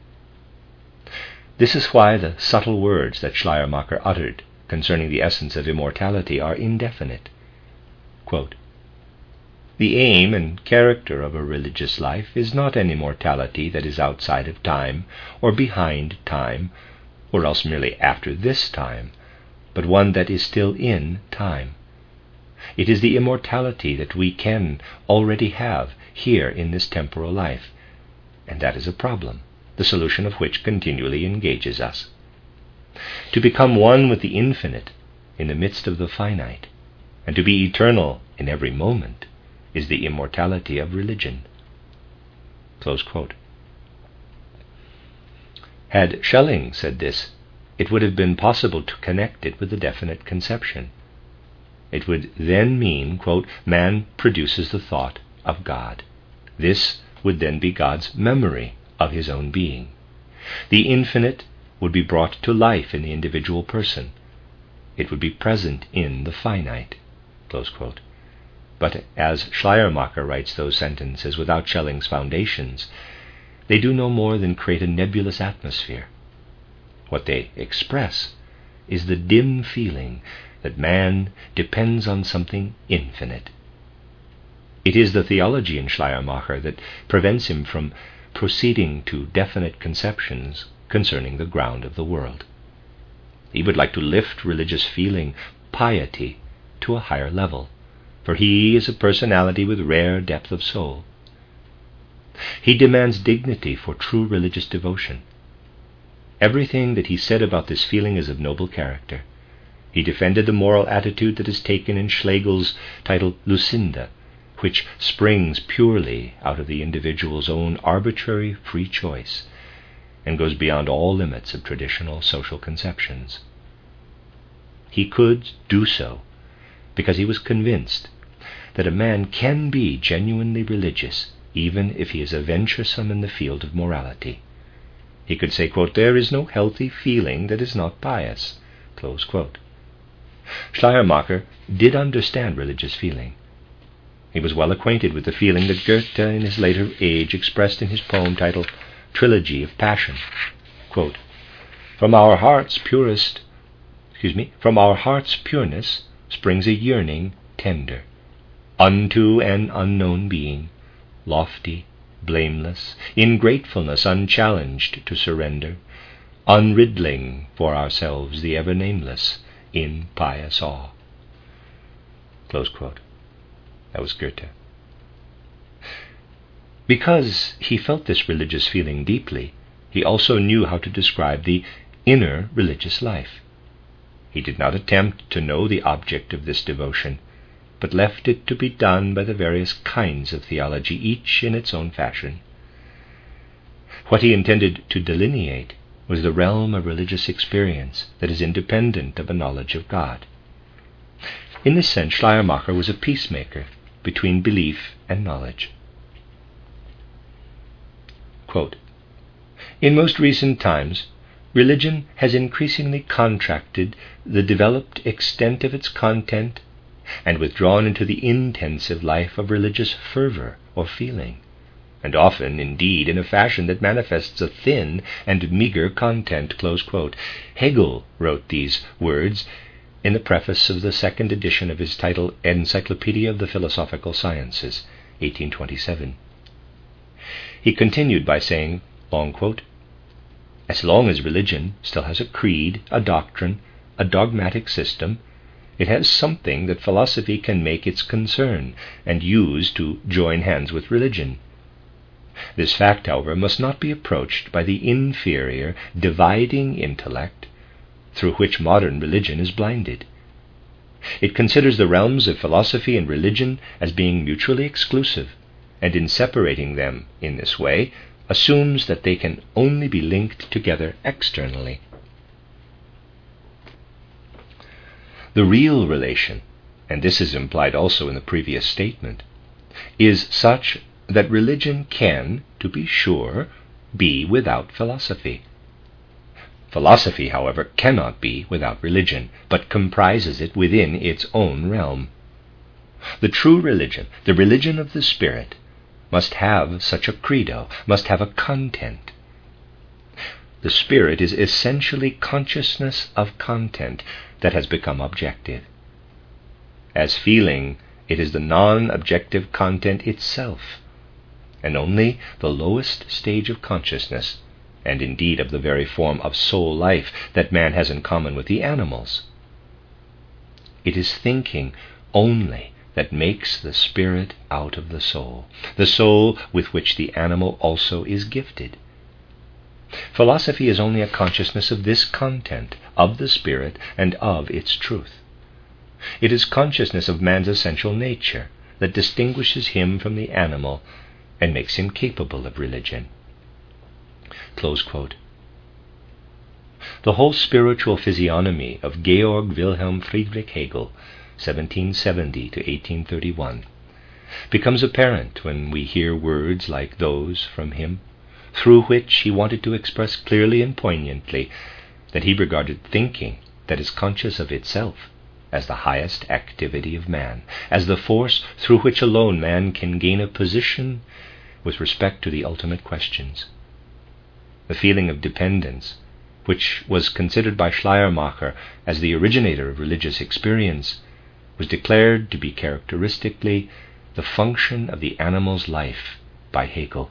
This is why the subtle words that Schleiermacher uttered concerning the essence of immortality are indefinite. Quote, the aim and character of a religious life is not an immortality that is outside of time or behind time, or else merely after this time, but one that is still in time. It is the immortality that we can already have here in this temporal life, and that is a problem, the solution of which continually engages us. To become one with the infinite in the midst of the finite, and to be eternal in every moment, is the immortality of religion. Close quote. Had Schelling said this, it would have been possible to connect it with a definite conception. It would then mean, quote, man produces the thought of God. This would then be God's memory of his own being. The infinite would be brought to life in the individual person. It would be present in the finite. Close quote. But as Schleiermacher writes those sentences without Schelling's foundations, they do no more than create a nebulous atmosphere. What they express is the dim feeling that man depends on something infinite. It is the theology in Schleiermacher that prevents him from proceeding to definite conceptions concerning the ground of the world. He would like to lift religious feeling, piety, to a higher level, for he is a personality with rare depth of soul. He demands dignity for true religious devotion. Everything that he said about this feeling is of noble character. He defended the moral attitude that is taken in Schlegel's title Lucinda, which springs purely out of the individual's own arbitrary free choice and goes beyond all limits of traditional social conceptions. He could do so because he was convinced that a man can be genuinely religious even if he is a venturesome in the field of morality. He could say, quote, "There is no healthy feeling that is not pious," close quote. Schleiermacher did understand religious feeling. He was well acquainted with the feeling that Goethe in his later age expressed in his poem titled Trilogy of Passion. Quote, From our heart's purest, excuse me, from our heart's pureness springs a yearning tender, unto an unknown being, lofty, blameless, in gratefulness unchallenged to surrender, unriddling for ourselves the ever-nameless, in pious awe. Close quote. That was Goethe. Because he felt this religious feeling deeply, he also knew how to describe the inner religious life. He did not attempt to know the object of this devotion, but left it to be done by the various kinds of theology, each in its own fashion. What he intended to delineate was the realm of religious experience that is independent of a knowledge of God. In this sense, Schleiermacher was a peacemaker between belief and knowledge. Quote, In most recent times, religion has increasingly contracted the developed extent of its content and withdrawn into the intensive life of religious fervor or feeling, and often, indeed, in a fashion that manifests a thin and meager content. Close quote. Hegel wrote these words in the preface of the second edition of his title Encyclopedia of the Philosophical Sciences, eighteen twenty-seven. He continued by saying, long quote, As long as religion still has a creed, a doctrine, a dogmatic system, it has something that philosophy can make its concern and use to join hands with religion. This fact, however, must not be approached by the inferior, dividing intellect through which modern religion is blinded. It considers the realms of philosophy and religion as being mutually exclusive, and in separating them in this way, assumes that they can only be linked together externally. The real relation, and this is implied also in the previous statement, is such that religion can, to be sure, be without philosophy. Philosophy, however, cannot be without religion, but comprises it within its own realm. The true religion, the religion of the Spirit, must have such a credo, must have a content. The Spirit is essentially consciousness of content that has become objective. As feeling, it is the non-objective content itself, and only the lowest stage of consciousness, and indeed of the very form of soul life that man has in common with the animals. It is thinking only that makes the spirit out of the soul, the soul with which the animal also is gifted. Philosophy is only a consciousness of this content, of the spirit, and of its truth. It is consciousness of man's essential nature that distinguishes him from the animal and makes him capable of religion. Close quote. The whole spiritual physiognomy of Georg Wilhelm Friedrich Hegel, seventeen seventy to eighteen thirty-one, becomes apparent when we hear words like those from him, through which he wanted to express clearly and poignantly that he regarded thinking that is conscious of itself as the highest activity of man, as the force through which alone man can gain a position with respect to the ultimate questions. The feeling of dependence, which was considered by Schleiermacher as the originator of religious experience, was declared to be characteristically the function of the animal's life by Hegel.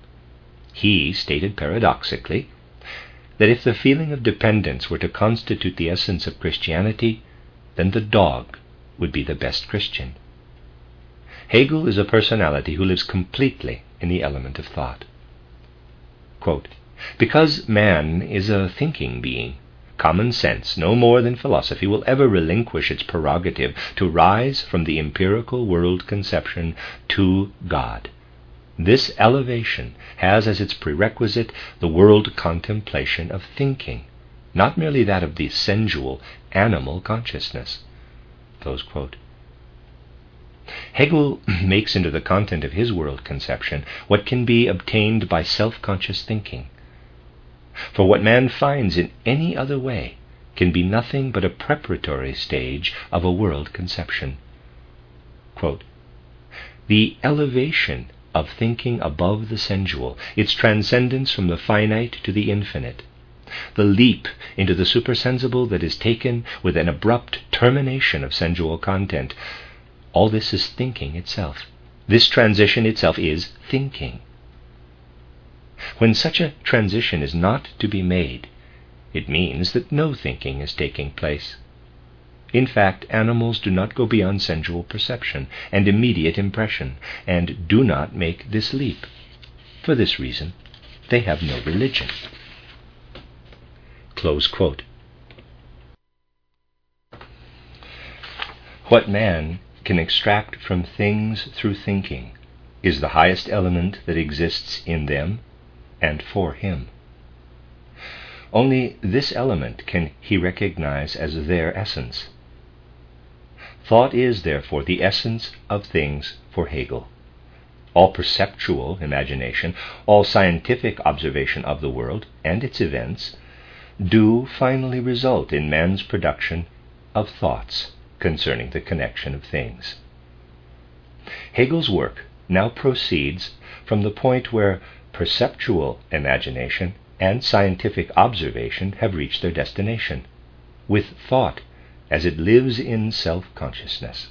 He stated paradoxically that if the feeling of dependence were to constitute the essence of Christianity, then the dog would be the best Christian. Hegel is a personality who lives completely in the element of thought. Quote, because man is a thinking being, common sense, no more than philosophy, will ever relinquish its prerogative to rise from the empirical world conception to God. This elevation has as its prerequisite the world contemplation of thinking, not merely that of the sensual, animal consciousness. Close quote. Hegel makes into the content of his world conception what can be obtained by self-conscious thinking. For what man finds in any other way can be nothing but a preparatory stage of a world conception. Quote, the elevation of thinking above the sensual, its transcendence from the finite to the infinite, the leap into the supersensible that is taken with an abrupt termination of sensual content, all this is thinking itself. This transition itself is thinking. When such a transition is not to be made, it means that no thinking is taking place. In fact, animals do not go beyond sensual perception and immediate impression, and do not make this leap. For this reason, they have no religion. Close quote. What man can extract from things through thinking is the highest element that exists in them and for him. Only this element can he recognize as their essence. Thought is, therefore, the essence of things for Hegel. All perceptual imagination, all scientific observation of the world and its events do finally result in man's production of thoughts concerning the connection of things. Hegel's work now proceeds from the point where perceptual imagination and scientific observation have reached their destination, with thought as it lives in self-consciousness.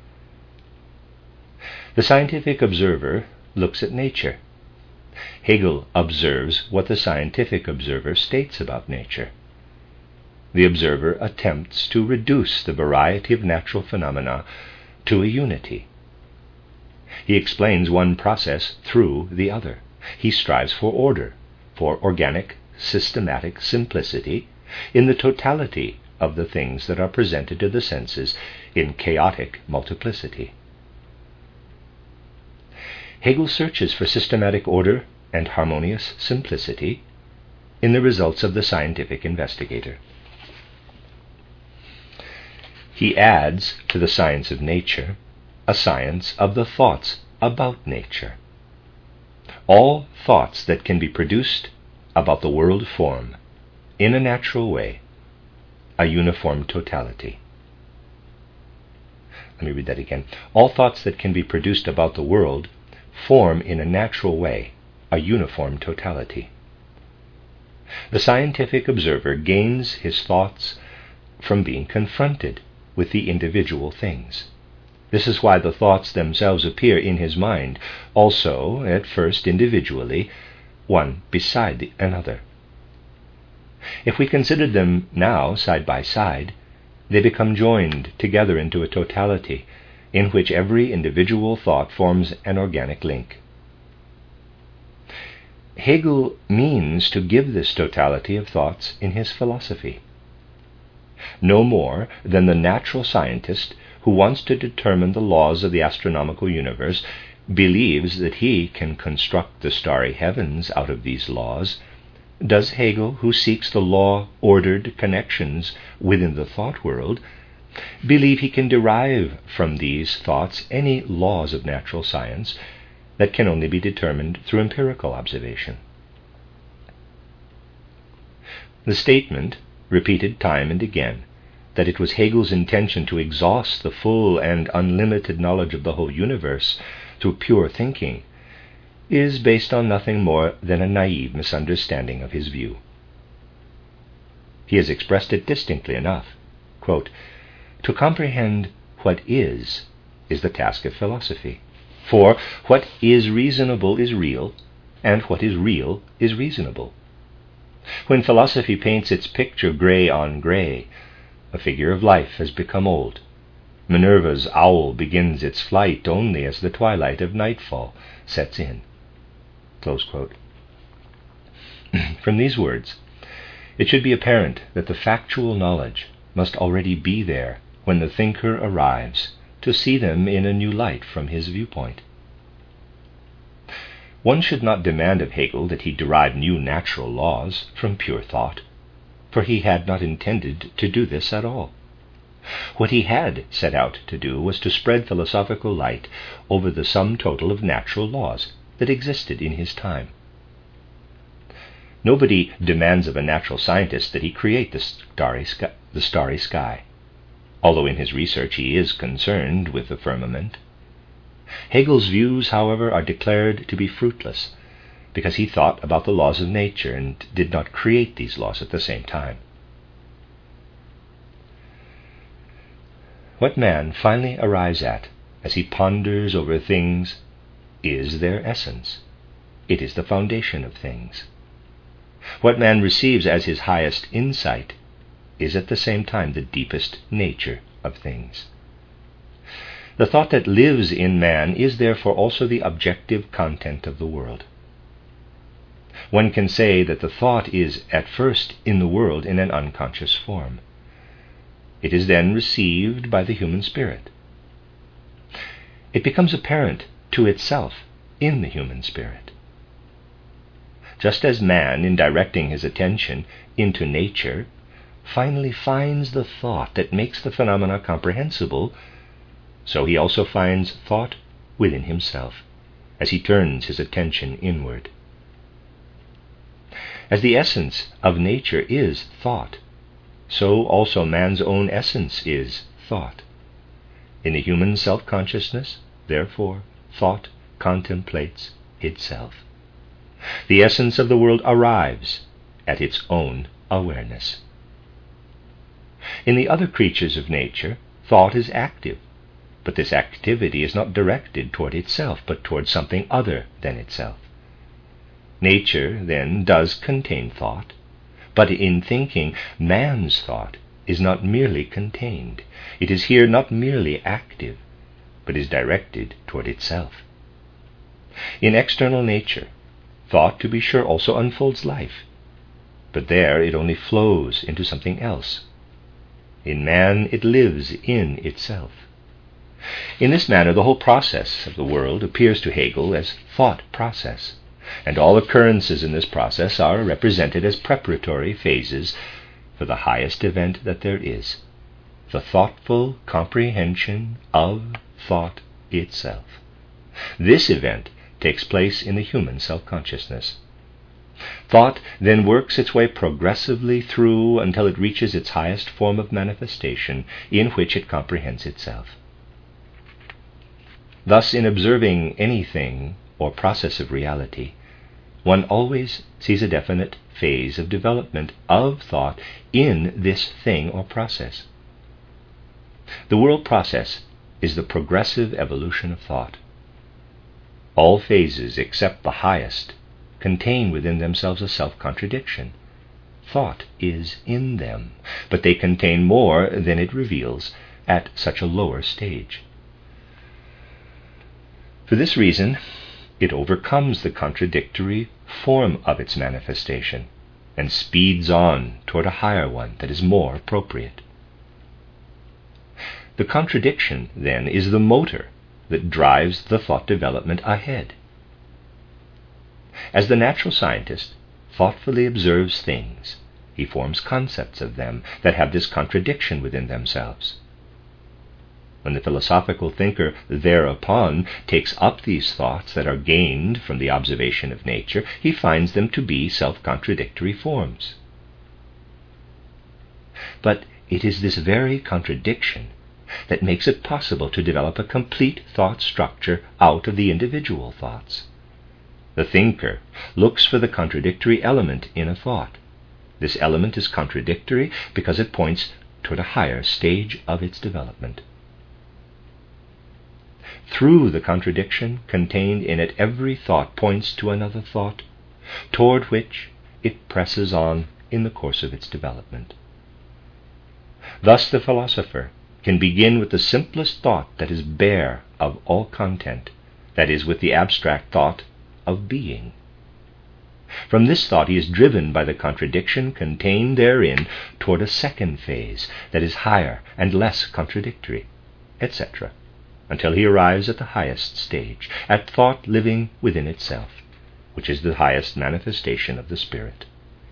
The scientific observer looks at nature. Hegel observes what the scientific observer states about nature. The observer attempts to reduce the variety of natural phenomena to a unity. He explains one process through the other. He strives for order, for organic, systematic simplicity in the totality of the things that are presented to the senses in chaotic multiplicity. Hegel searches for systematic order and harmonious simplicity in the results of the scientific investigator. He adds to the science of nature a science of the thoughts about nature. All thoughts that can be produced about the world form, in a natural way, a uniform totality. Let me read that again. All thoughts that can be produced about the world form in a natural way a uniform totality. The scientific observer gains his thoughts from being confronted with the individual things. This is why the thoughts themselves appear in his mind, also at first individually, one beside the another. If we consider them now side by side, they become joined together into a totality in which every individual thought forms an organic link. Hegel means to give this totality of thoughts in his philosophy. No more than the natural scientist who wants to determine the laws of the astronomical universe believes that he can construct the starry heavens out of these laws, does Hegel, who seeks the law-ordered connections within the thought world, believe he can derive from these thoughts any laws of natural science that can only be determined through empirical observation. The statement, repeated time and again, that it was Hegel's intention to exhaust the full and unlimited knowledge of the whole universe through pure thinking, is based on nothing more than a naive misunderstanding of his view. He has expressed it distinctly enough. Quote, to comprehend what is, is the task of philosophy. For what is reasonable is real, and what is real is reasonable. When philosophy paints its picture gray on gray, a figure of life has become old. Minerva's owl begins its flight only as the twilight of nightfall sets in. Close quote. From these words, it should be apparent that the factual knowledge must already be there when the thinker arrives to see them in a new light from his viewpoint. One should not demand of Hegel that he derive new natural laws from pure thought, for he had not intended to do this at all. What he had set out to do was to spread philosophical light over the sum total of natural laws that existed in his time. Nobody demands of a natural scientist that he create the starry sky, the starry sky, although in his research he is concerned with the firmament. Hegel's views, however, are declared to be fruitless, because he thought about the laws of nature and did not create these laws at the same time. What man finally arrives at, as he ponders over things, is their essence. It is the foundation of things. What man receives as his highest insight is at the same time the deepest nature of things. The thought that lives in man is therefore also the objective content of the world. One can say that the thought is at first in the world in an unconscious form. It is then received by the human spirit. It becomes apparent to itself in the human spirit. Just as man, in directing his attention into nature, finally finds the thought that makes the phenomena comprehensible, so he also finds thought within himself, as he turns his attention inward. As the essence of nature is thought, so also man's own essence is thought. In the human self-consciousness, therefore, thought contemplates itself. The essence of the world arrives at its own awareness. In the other creatures of nature, thought is active, but this activity is not directed toward itself, but toward something other than itself. Nature, then, does contain thought, but in thinking, man's thought is not merely contained. It is here not merely active, but is directed toward itself. In external nature, thought, to be sure, also unfolds life, but there it only flows into something else. In man, it lives in itself. In this manner, the whole process of the world appears to Hegel as thought process, and all occurrences in this process are represented as preparatory phases for the highest event that there is, the thoughtful comprehension of thought itself. This event takes place in the human self-consciousness. Thought then works its way progressively through until it reaches its highest form of manifestation, in which it comprehends itself. Thus, in observing anything or process of reality, one always sees a definite phase of development of thought in this thing or process. The world process is the progressive evolution of thought. All phases except the highest contain within themselves a self-contradiction. Thought is in them, but they contain more than it reveals at such a lower stage. For this reason, it overcomes the contradictory form of its manifestation and speeds on toward a higher one that is more appropriate. The contradiction, then, is the motor that drives the thought development ahead. As the natural scientist thoughtfully observes things, he forms concepts of them that have this contradiction within themselves. When the philosophical thinker thereupon takes up these thoughts that are gained from the observation of nature, he finds them to be self-contradictory forms. But it is this very contradiction that makes it possible to develop a complete thought structure out of the individual thoughts. The thinker looks for the contradictory element in a thought. This element is contradictory because it points toward a higher stage of its development. Through the contradiction contained in it, every thought points to another thought, toward which it presses on in the course of its development. Thus the philosopher can begin with the simplest thought that is bare of all content, that is, with the abstract thought of being. From this thought he is driven by the contradiction contained therein toward a second phase that is higher and less contradictory, et cetera, until he arrives at the highest stage, at thought living within itself, which is the highest manifestation of the Spirit.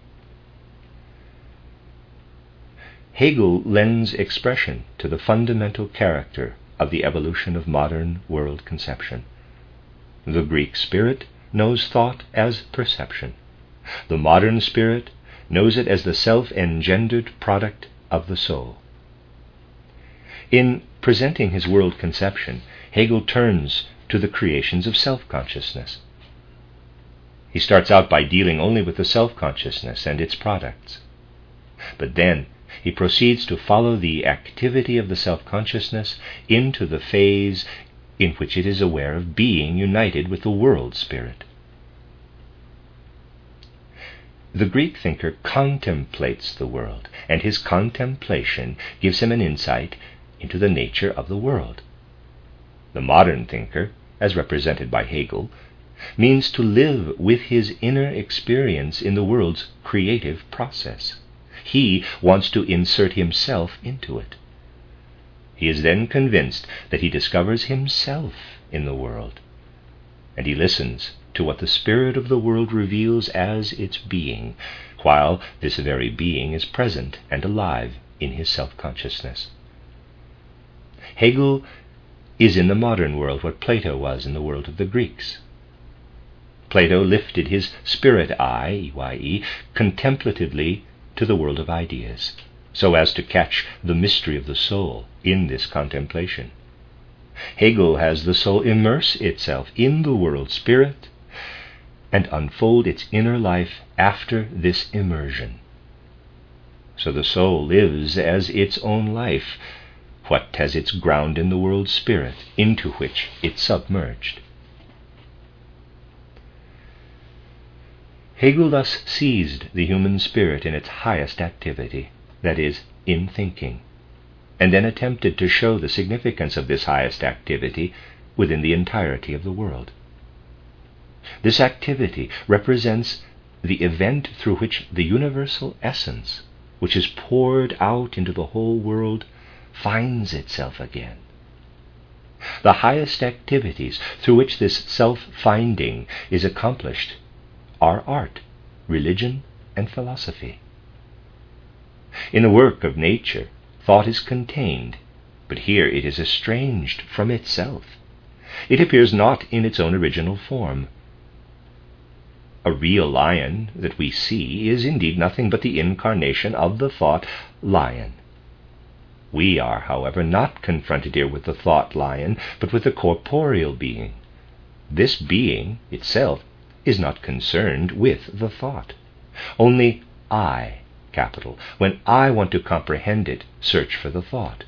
Hegel lends expression to the fundamental character of the evolution of modern world conception. The Greek spirit knows thought as perception. The modern spirit knows it as the self-engendered product of the soul. In presenting his world conception, Hegel turns to the creations of self-consciousness. He starts out by dealing only with the self-consciousness and its products. But then he proceeds to follow the activity of the self-consciousness into the phase in which it is aware of being united with the world spirit. The Greek thinker contemplates the world, and his contemplation gives him an insight into the nature of the world. The modern thinker, as represented by Hegel, means to live with his inner experience in the world's creative process. He wants to insert himself into it. He is then convinced that he discovers himself in the world, and he listens to what the spirit of the world reveals as its being, while this very being is present and alive in his self-consciousness. Hegel is in the modern world what Plato was in the world of the Greeks. Plato lifted his spirit eye, E Y E, contemplatively to the world of ideas, so as to catch the mystery of the soul in this contemplation. Hegel has the soul immerse itself in the world spirit and unfold its inner life after this immersion. So the soul lives as its own life, what has its ground in the world spirit, into which it's submerged. Hegel thus seized the human spirit in its highest activity, that is, in thinking, and then attempted to show the significance of this highest activity within the entirety of the world. This activity represents the event through which the universal essence, which is poured out into the whole world, finds itself again. The highest activities through which this self-finding is accomplished are art, religion, and philosophy. In the work of nature, thought is contained, but here it is estranged from itself. It appears not in its own original form. A real lion that we see is indeed nothing but the incarnation of the thought lion. We are, however, not confronted here with the thought lion, but with a corporeal being. This being itself is not concerned with the thought. Only I, capital, when I want to comprehend it, search for the thought.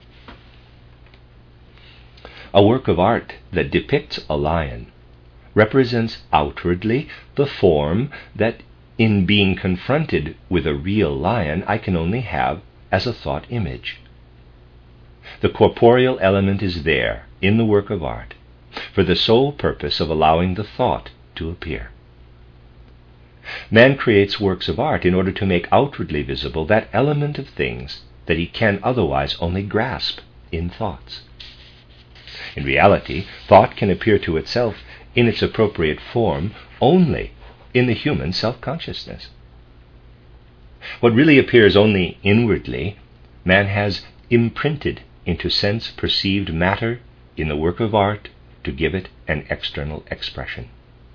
A work of art that depicts a lion represents outwardly the form that, in being confronted with a real lion, I can only have as a thought image. The corporeal element is there in the work of art for the sole purpose of allowing the thought to appear. Man creates works of art in order to make outwardly visible that element of things that he can otherwise only grasp in thoughts. In reality, thought can appear to itself in its appropriate form only in the human self-consciousness. What really appears only inwardly, man has imprinted into sense-perceived matter in the work of art to give it an external expression.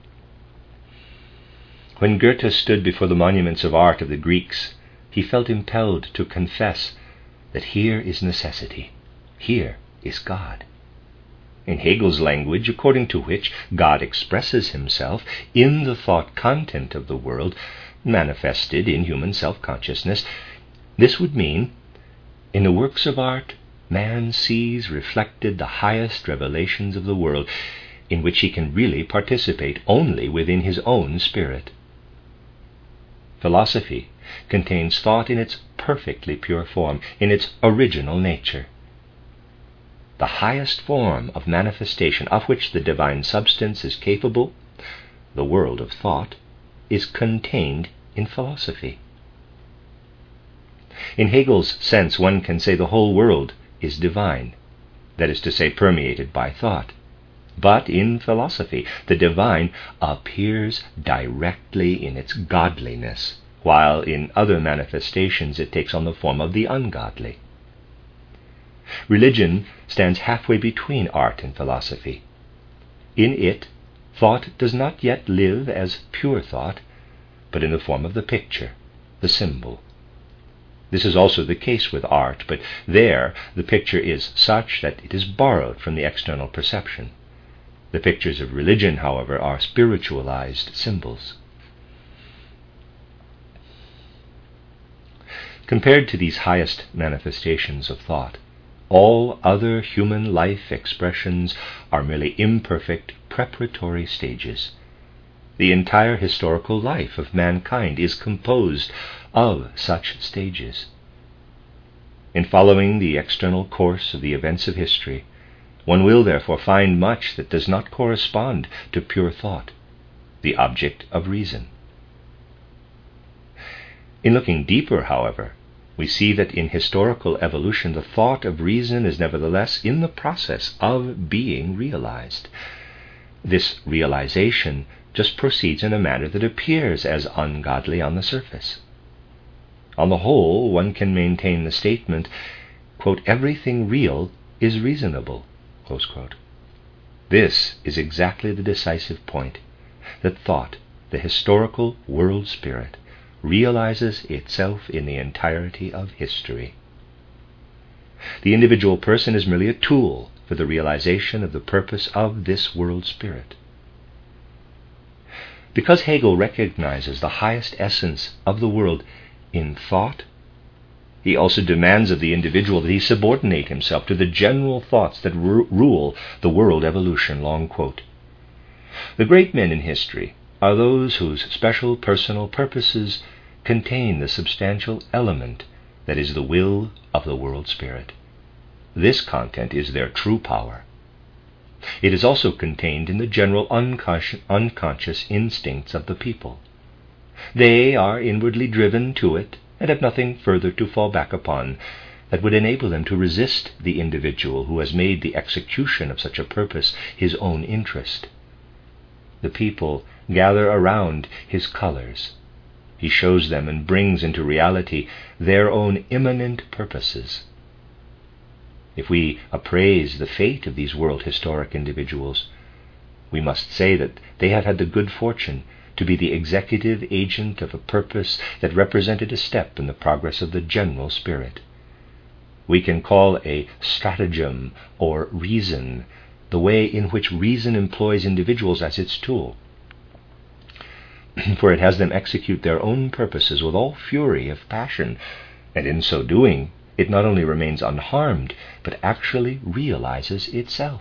When Goethe stood before the monuments of art of the Greeks, he felt impelled to confess that here is necessity, here is God. In Hegel's language, according to which God expresses himself in the thought content of the world, manifested in human self-consciousness, this would mean, in the works of art, man sees reflected the highest revelations of the world, in which he can really participate only within his own spirit. Philosophy contains thought in its perfectly pure form, in its original nature. the highest form of manifestation of which the divine substance is capable, the world of thought, is contained in philosophy. In Hegel's sense, one can say the whole world is divine, that is to say, permeated by thought. But in philosophy, the divine appears directly in its godliness, while in other manifestations it takes on the form of the ungodly. Religion stands halfway between art and philosophy. In it, thought does not yet live as pure thought, but in the form of the picture, the symbol. This is also the case with art, but there the picture is such that it is borrowed from the external perception. The pictures of religion, however, are spiritualized symbols. Compared to these highest manifestations of thought, all other human life expressions are merely imperfect preparatory stages. The entire historical life of mankind is composed of such stages. In following the external course of the events of history, one will therefore find much that does not correspond to pure thought, the object of reason. In looking deeper, however, we see that in historical evolution the thought of reason is nevertheless in the process of being realized. This realization just proceeds in a manner that appears as ungodly on the surface. On the whole, one can maintain the statement, quote, everything real is reasonable, close quote. This is exactly the decisive point, that thought, the historical world spirit, realizes itself in the entirety of history. The individual person is merely a tool for the realization of the purpose of this world spirit. Because Hegel recognizes the highest essence of the world in thought, he also demands of the individual that he subordinate himself to the general thoughts that ru- rule the world evolution, long quote. The great men in history are those whose special personal purposes contain the substantial element that is the will of the world spirit. This content is their true power. It is also contained in the general unconscious, unconscious instincts of the people. They are inwardly driven to it and have nothing further to fall back upon that would enable them to resist the individual who has made the execution of such a purpose his own interest. The people gather around his colors. He shows them and brings into reality their own immanent purposes. If we appraise the fate of these world historic individuals, we must say that they have had the good fortune to be the executive agent of a purpose that represented a step in the progress of the general spirit. We can call a stratagem or reason the way in which reason employs individuals as its tool, for it has them execute their own purposes with all fury of passion, and in so doing it not only remains unharmed, but actually realizes itself.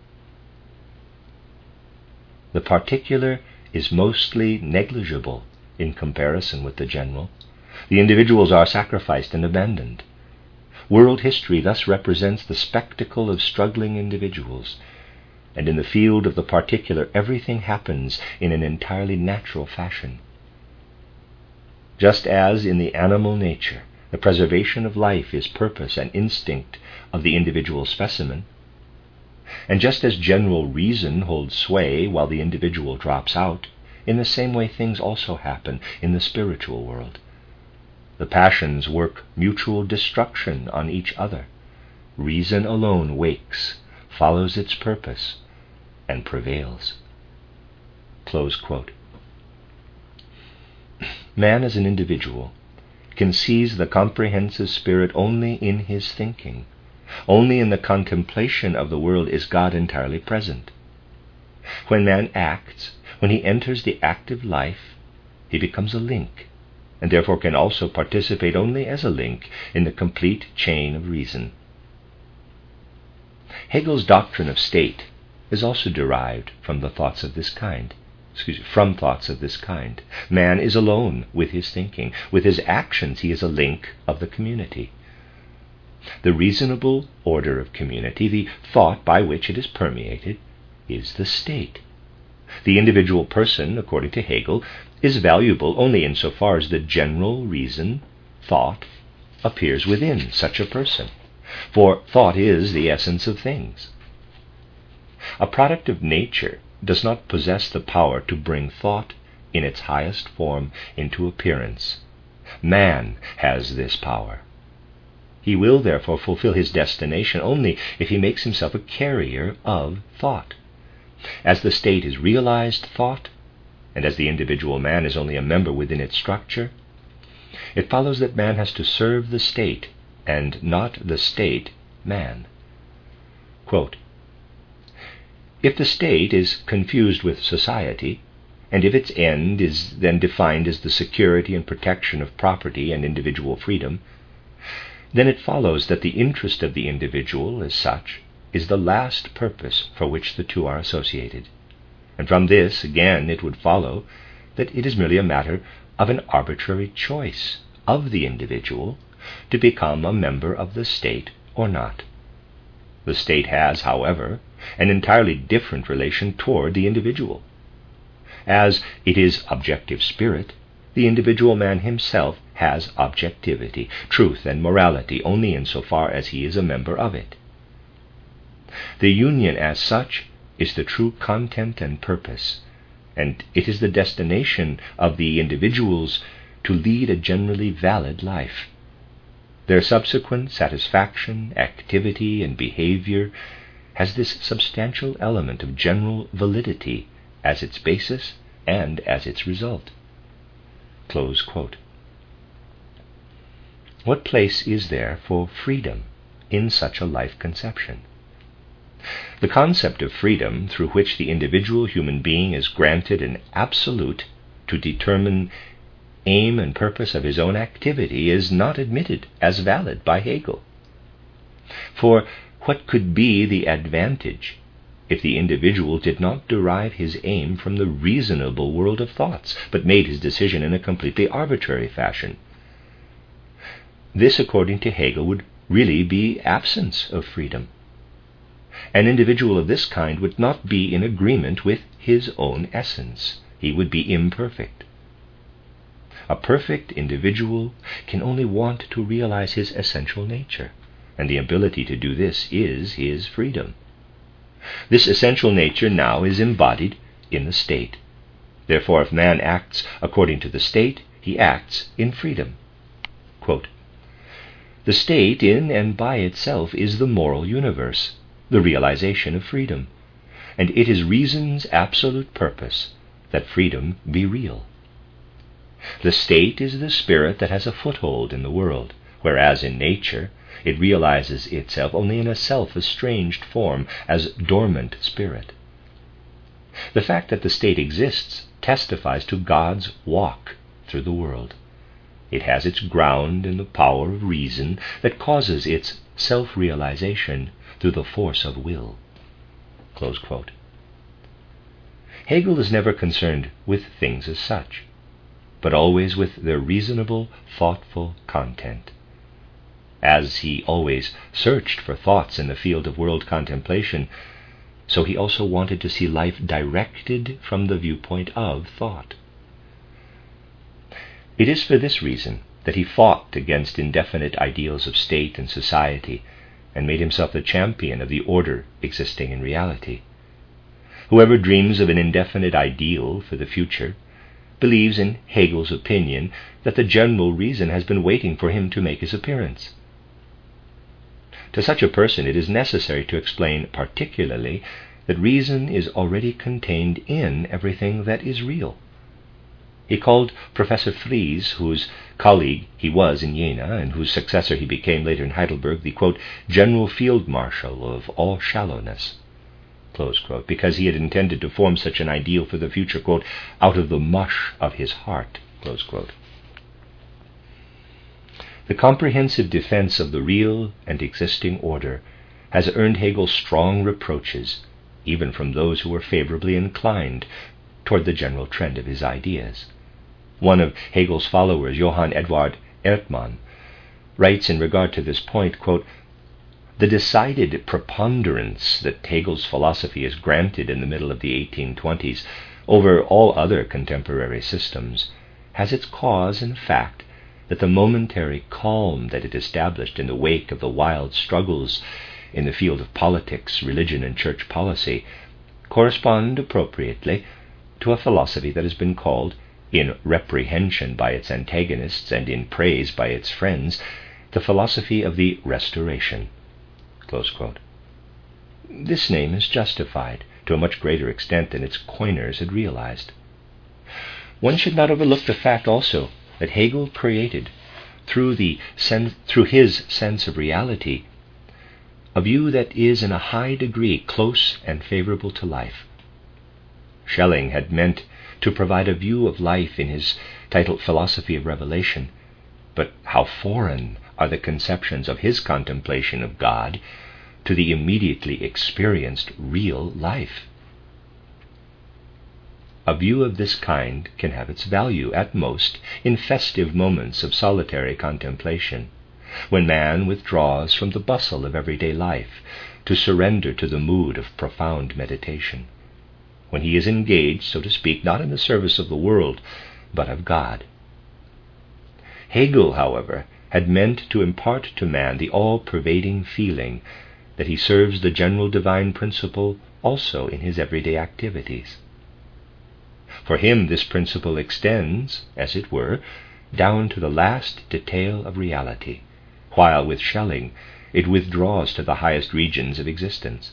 The particular is mostly negligible in comparison with the general. The individuals are sacrificed and abandoned. World history thus represents the spectacle of struggling individuals, and in the field of the particular everything happens in an entirely natural fashion. Just as in the animal nature, the preservation of life is purpose and instinct of the individual specimen, and just as general reason holds sway while the individual drops out, in the same way things also happen in the spiritual world. The passions work mutual destruction on each other. Reason alone wakes, follows its purpose, and prevails. Close quote. Man as an individual can seize the comprehensive spirit only in his thinking. Only in the contemplation of the world is God entirely present. When man acts, when he enters the active life, he becomes a link, and therefore can also participate only as a link in the complete chain of reason. Hegel's doctrine of state is also derived from the thoughts of this kind. Excuse me, from thoughts of this kind. Man is alone with his thinking. With his actions, he is a link of the community. The reasonable order of community, the thought by which it is permeated, is the state. The individual person, according to Hegel, is valuable only insofar as the general reason, thought, appears within such a person, for thought is the essence of things. A product of nature does not possess the power to bring thought in its highest form into appearance. Man has this power. He will therefore fulfill his destination only if he makes himself a carrier of thought. As the state is realized thought, and as the individual man is only a member within its structure, it follows that man has to serve the state, and not the state man. Quote, if the state is confused with society, and if its end is then defined as the security and protection of property and individual freedom, then it follows that the interest of the individual as such is the last purpose for which the two are associated. And from this, again, it would follow that it is merely a matter of an arbitrary choice of the individual to become a member of the state or not. The state has, however, an entirely different relation toward the individual. As it is objective spirit, the individual man himself has objectivity, truth, and morality only insofar as he is a member of it. The union as such is the true content and purpose, and it is the destination of the individuals to lead a generally valid life. Their subsequent satisfaction, activity, and behavior has this substantial element of general validity as its basis and as its result. Close quote. What place is there for freedom in such a life conception? The concept of freedom, through which the individual human being is granted an absolute to determine aim and purpose of his own activity, is not admitted as valid by Hegel. For what could be the advantage if the individual did not derive his aim from the reasonable world of thoughts, but made his decision in a completely arbitrary fashion? This, according to Hegel, would really be absence of freedom. An individual of this kind would not be in agreement with his own essence. He would be imperfect. A perfect individual can only want to realize his essential nature, and the ability to do this is his freedom. This essential nature now is embodied in the state. Therefore, if man acts according to the state, he acts in freedom. Quote, the state in and by itself is the moral universe, the realization of freedom, and it is reason's absolute purpose that freedom be real. The state is the spirit that has a foothold in the world, whereas in nature it realizes itself only in a self-estranged form as dormant spirit. The fact that the state exists testifies to God's walk through the world. It has its ground in the power of reason that causes its self-realization through the force of will. Close quote. Hegel is never concerned with things as such, but always with their reasonable, thoughtful content. As he always searched for thoughts in the field of world contemplation, so he also wanted to see life directed from the viewpoint of thought. It is for this reason that he fought against indefinite ideals of state and society, and made himself the champion of the order existing in reality. Whoever dreams of an indefinite ideal for the future believes, in Hegel's opinion, that the general reason has been waiting for him to make his appearance. To such a person it is necessary to explain particularly that reason is already contained in everything that is real. He called Professor Fries, whose colleague he was in Jena, and whose successor he became later in Heidelberg, the, quote, general field marshal of all shallowness, close quote, because he had intended to form such an ideal for the future, quote, out of the mush of his heart, close quote. The comprehensive defense of the real and existing order has earned Hegel strong reproaches, even from those who were favorably inclined toward the general trend of his ideas. One of Hegel's followers, Johann Eduard Erdmann, writes in regard to this point, quote, "The decided preponderance that Hegel's philosophy is granted in the middle of the eighteen twenties over all other contemporary systems has its cause in the fact that the momentary calm that it established in the wake of the wild struggles in the field of politics, religion, and church policy correspond appropriately to a philosophy that has been called, in reprehension by its antagonists and in praise by its friends, the philosophy of the Restoration." Close quote. This name is justified to a much greater extent than its coiners had realized. One should not overlook the fact also that Hegel created, through, the sen- through his sense of reality, a view that is in a high degree close and favorable to life. Schelling had meant to provide a view of life in his titled Philosophy of Revelation, but how foreign are the conceptions of his contemplation of God to the immediately experienced real life. A view of this kind can have its value, at most, in festive moments of solitary contemplation, when man withdraws from the bustle of everyday life to surrender to the mood of profound meditation, when he is engaged, so to speak, not in the service of the world, but of God. Hegel, however, had meant to impart to man the all-pervading feeling that he serves the general divine principle also in his everyday activities. For him, this principle extends, as it were, down to the last detail of reality, while with Schelling it withdraws to the highest regions of existence.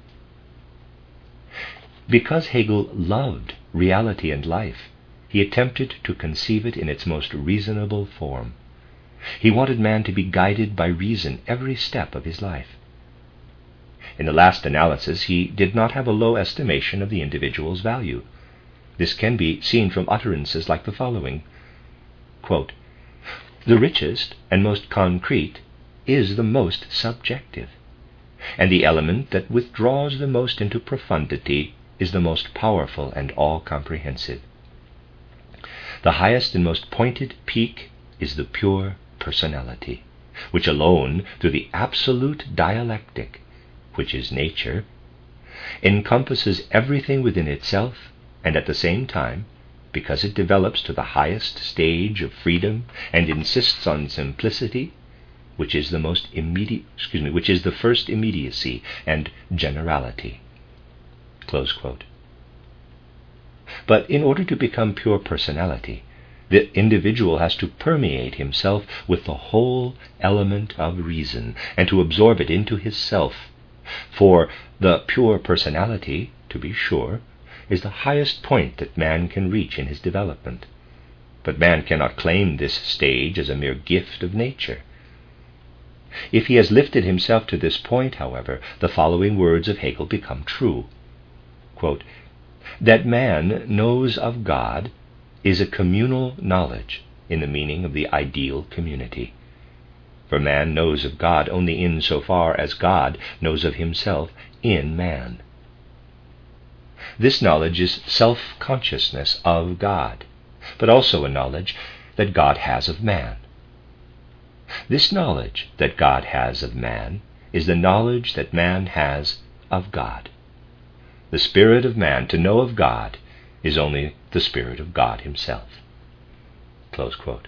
Because Hegel loved reality and life, he attempted to conceive it in its most reasonable form. He wanted man to be guided by reason every step of his life. In the last analysis, he did not have a low estimation of the individual's value. This can be seen from utterances like the following, quote, "The richest and most concrete is the most subjective, and the element that withdraws the most into profundity is the most powerful and all-comprehensive. The highest and most pointed peak is the pure personality, which alone, through the absolute dialectic, which is nature, encompasses everything within itself, and at the same time, because it develops to the highest stage of freedom and insists on simplicity, which is the most immediate, excuse me, which is the first immediacy and generality." Close quote. But in order to become pure personality, the individual has to permeate himself with the whole element of reason and to absorb it into his self. For the pure personality, to be sure, is the highest point that man can reach in his development. But man cannot claim this stage as a mere gift of nature. If he has lifted himself to this point, however, the following words of Hegel become true. Quote, "That man knows of God is a communal knowledge in the meaning of the ideal community. For man knows of God only in so far as God knows of himself in man. This knowledge is self-consciousness of God, but also a knowledge that God has of man. This knowledge that God has of man is the knowledge that man has of God. The spirit of man to know of God is only the spirit of God himself." Close quote.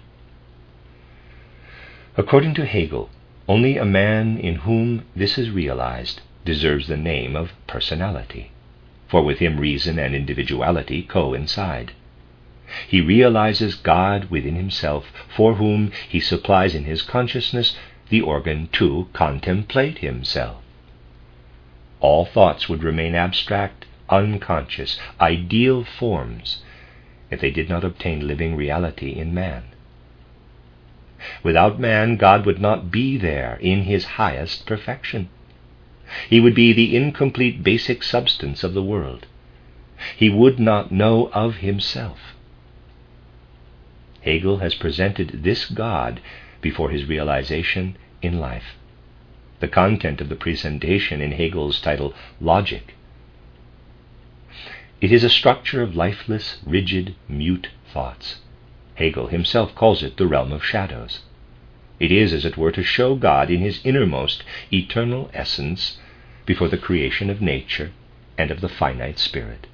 According to Hegel, only a man in whom this is realized deserves the name of personality, for with him reason and individuality coincide. He realizes God within himself, for whom he supplies in his consciousness the organ to contemplate himself. All thoughts would remain abstract, unconscious, ideal forms if they did not obtain living reality in man. Without man, God would not be there in his highest perfection. He would be the incomplete basic substance of the world. He would not know of himself. Hegel has presented this God before his realization in life. The content of the presentation in Hegel's title, Logic. It is a structure of lifeless, rigid, mute thoughts. Hegel himself calls it the realm of shadows. It is, as it were, to show God in his innermost eternal essence before the creation of nature and of the finite spirit.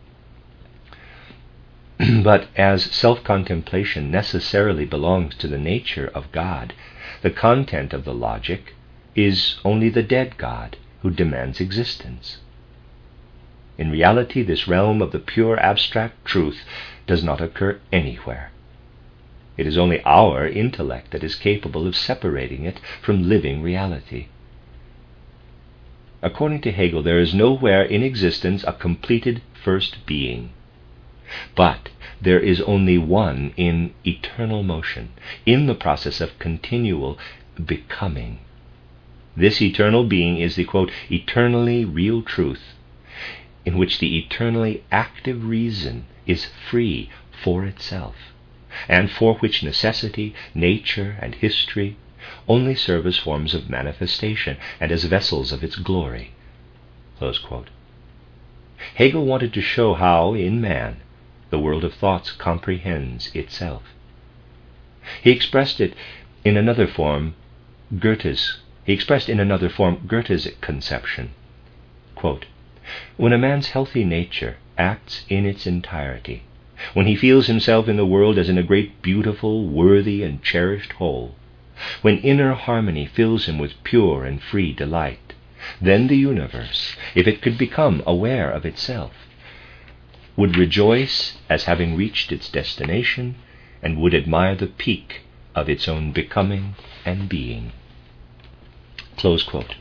But as self-contemplation necessarily belongs to the nature of God, the content of the logic is only the dead God who demands existence. In reality, this realm of the pure abstract truth does not occur anywhere. It is only our intellect that is capable of separating it from living reality. According to Hegel, there is nowhere in existence a completed first being. But there is only one in eternal motion, in the process of continual becoming. This eternal being is the, quote, eternally real truth, in which the eternally active reason is free for itself, and for which necessity, nature, and history only serve as forms of manifestation and as vessels of its glory. Close quote. Hegel wanted to show how, in man, the world of thoughts comprehends itself. He expressed it in another form, Goethe's. He expressed in another form Goethe's conception. Quote, when a man's healthy nature acts in its entirety, when he feels himself in the world as in a great, beautiful, worthy, and cherished whole, when inner harmony fills him with pure and free delight, then the universe, if it could become aware of itself, would rejoice as having reached its destination and would admire the peak of its own becoming and being. Close quote.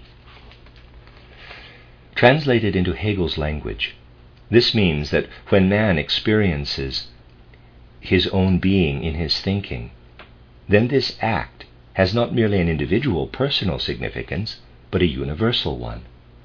Translated into Hegel's language, this means that when man experiences his own being in his thinking, then this act has not merely an individual personal significance, but a universal one.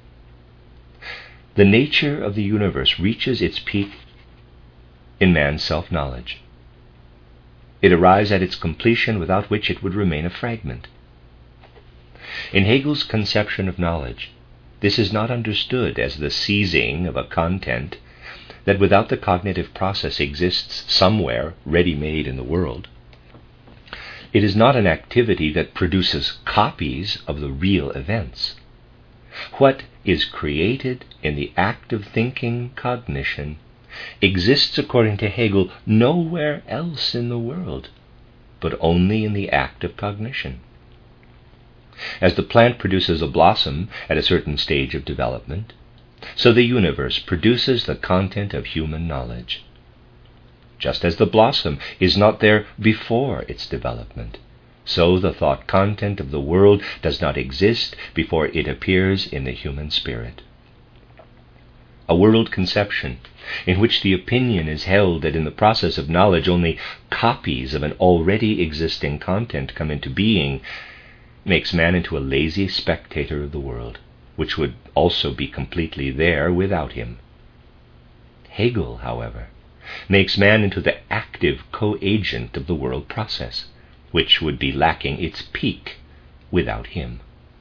The nature of the universe reaches its peak in man's self-knowledge. It arrives at its completion, without which it would remain a fragment. In Hegel's conception of knowledge, this is not understood as the seizing of a content that without the cognitive process exists somewhere ready-made in the world. It is not an activity that produces copies of the real events. What is created in the act of thinking cognition exists, according to Hegel, nowhere else in the world, but only in the act of cognition. As the plant produces a blossom at a certain stage of development, so the universe produces the content of human knowledge. Just as the blossom is not there before its development, so the thought content of the world does not exist before it appears in the human spirit. A world conception in which the opinion is held that in the process of knowledge only copies of an already existing content come into being makes man into a lazy spectator of the world, which would also be completely there without him. Hegel, however, makes man into the active co-agent of the world process, which would be lacking its peak without him.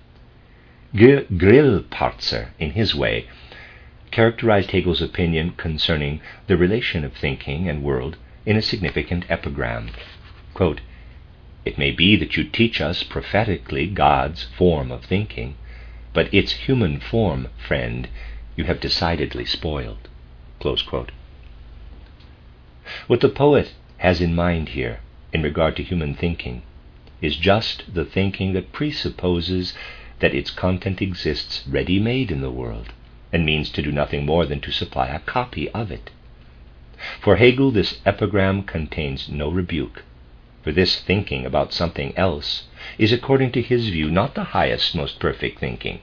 Grillparzer, in his way, characterized Hegel's opinion concerning the relation of thinking and world in a significant epigram. Quote, it may be that you teach us prophetically God's form of thinking, but its human form, friend, you have decidedly spoiled. Close quote. What the poet has in mind here, in regard to human thinking, is just the thinking that presupposes that its content exists ready-made in the world, and means to do nothing more than to supply a copy of it. For Hegel, this epigram contains no rebuke, for this thinking about something else is, according to his view, not the highest, most perfect thinking.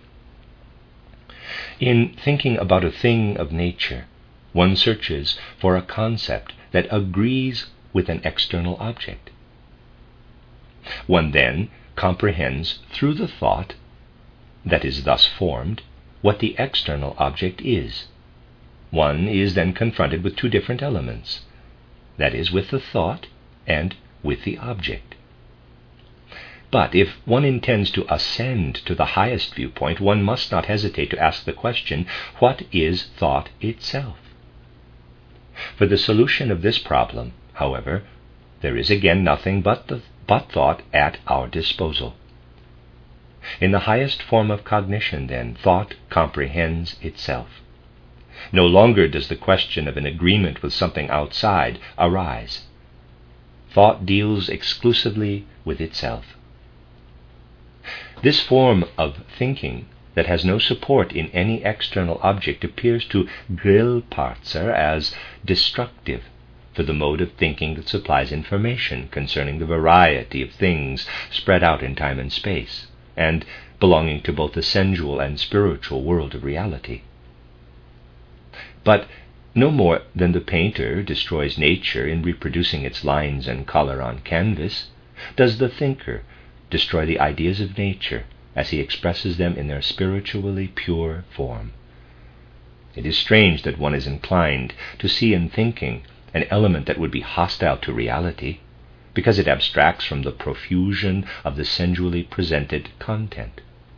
In thinking about a thing of nature, one searches for a concept that agrees with an external object. One then comprehends through the thought that is thus formed what the external object is. One is then confronted with two different elements, that is, with the thought and with the object. But if one intends to ascend to the highest viewpoint, one must not hesitate to ask the question, what is thought itself? For the solution of this problem, however, there is again nothing but the, but thought at our disposal. In the highest form of cognition, then, thought comprehends itself. No longer does the question of an agreement with something outside arise. Thought deals exclusively with itself. This form of thinking that has no support in any external object appears to Grillparzer as destructive for the mode of thinking that supplies information concerning the variety of things spread out in time and space, and belonging to both the sensual and spiritual world of reality. But no more than the painter destroys nature in reproducing its lines and color on canvas, does the thinker destroy the ideas of nature as he expresses them in their spiritually pure form. It is strange that one is inclined to see in thinking an element that would be hostile to reality, because it abstracts from the profusion of the sensually presented content.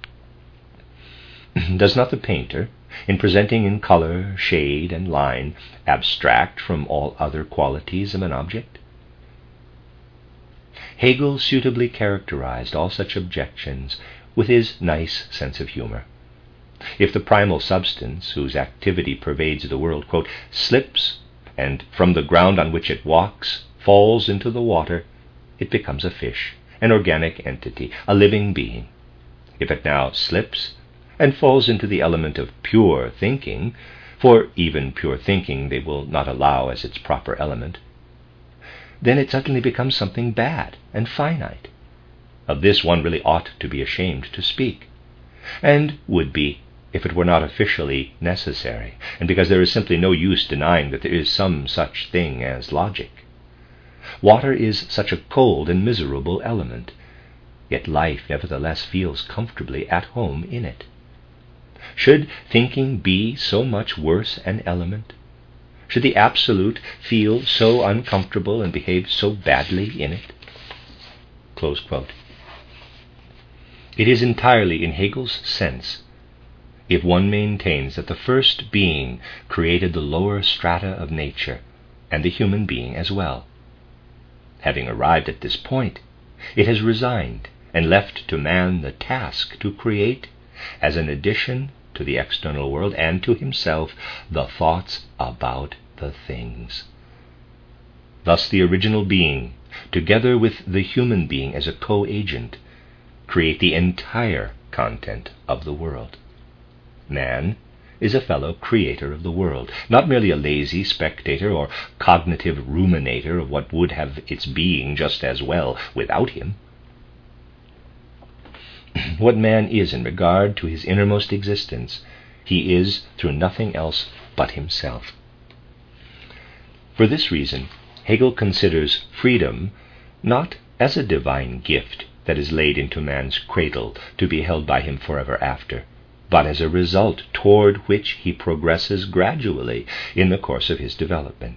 Does not the painter, in presenting in color, shade, and line, abstract from all other qualities of an object? Hegel suitably characterized all such objections with his nice sense of humor. If the primal substance, whose activity pervades the world, quote, slips, and from the ground on which it walks falls into the water, it becomes a fish, an organic entity, a living being. If it now slips and falls into the element of pure thinking, for even pure thinking they will not allow as its proper element, then it suddenly becomes something bad and finite. Of this one really ought to be ashamed to speak, and would be if it were not officially necessary, and because there is simply no use denying that there is some such thing as logic. Water is such a cold and miserable element, yet life nevertheless feels comfortably at home in it. Should thinking be so much worse an element? Should the Absolute feel so uncomfortable and behave so badly in it? Close quote. It is entirely in Hegel's sense if one maintains that the first being created the lower strata of nature, and the human being as well. Having arrived at this point, it has resigned and left to man the task to create, as an addition to the external world and to himself, the thoughts about the things. Thus the original being, together with the human being as a co-agent, create the entire content of the world. Man is a fellow creator of the world, not merely a lazy spectator or cognitive ruminator of what would have its being just as well without him. What man is in regard to his innermost existence, he is through nothing else but himself. For this reason, Hegel considers freedom not as a divine gift that is laid into man's cradle to be held by him forever after, but as a result toward which he progresses gradually in the course of his development.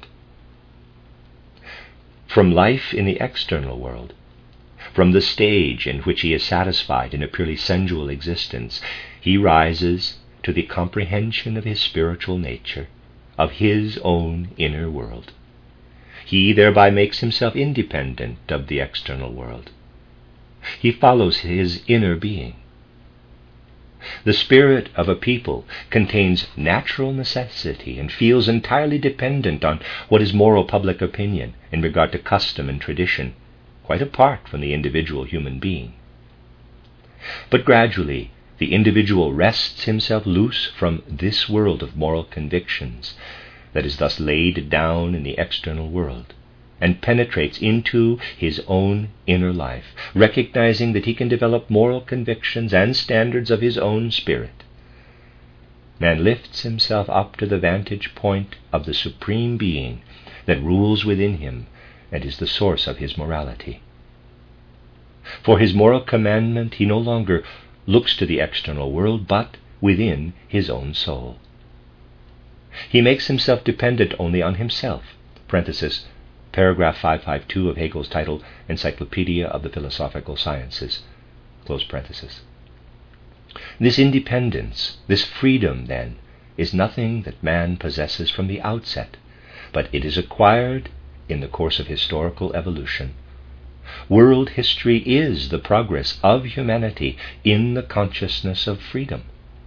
From life in the external world, from the stage in which he is satisfied in a purely sensual existence, he rises to the comprehension of his spiritual nature, of his own inner world. He thereby makes himself independent of the external world. He follows his inner being. The spirit of a people contains natural necessity and feels entirely dependent on what is moral public opinion in regard to custom and tradition, quite apart from the individual human being. But gradually, the individual wrests himself loose from this world of moral convictions that is thus laid down in the external world, and penetrates into his own inner life, recognizing that he can develop moral convictions and standards of his own spirit. Man lifts himself up to the vantage point of the Supreme Being that rules within him and is the source of his morality. For his moral commandment he no longer looks to the external world, but within his own soul. He makes himself dependent only on himself. Parenthesis, Paragraph five fifty-two of Hegel's title, Encyclopedia of the Philosophical Sciences. Close parenthesis. This independence, this freedom, then, is nothing that man possesses from the outset, but it is acquired in the course of historical evolution. World history is the progress of humanity in the consciousness of freedom.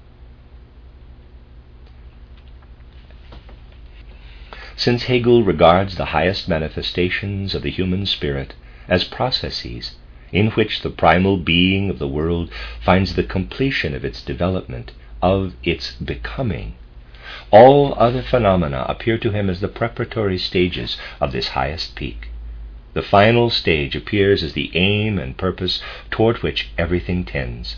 Since Hegel regards the highest manifestations of the human spirit as processes in which the primal being of the world finds the completion of its development, of its becoming, all other phenomena appear to him as the preparatory stages of this highest peak. The final stage appears as the aim and purpose toward which everything tends.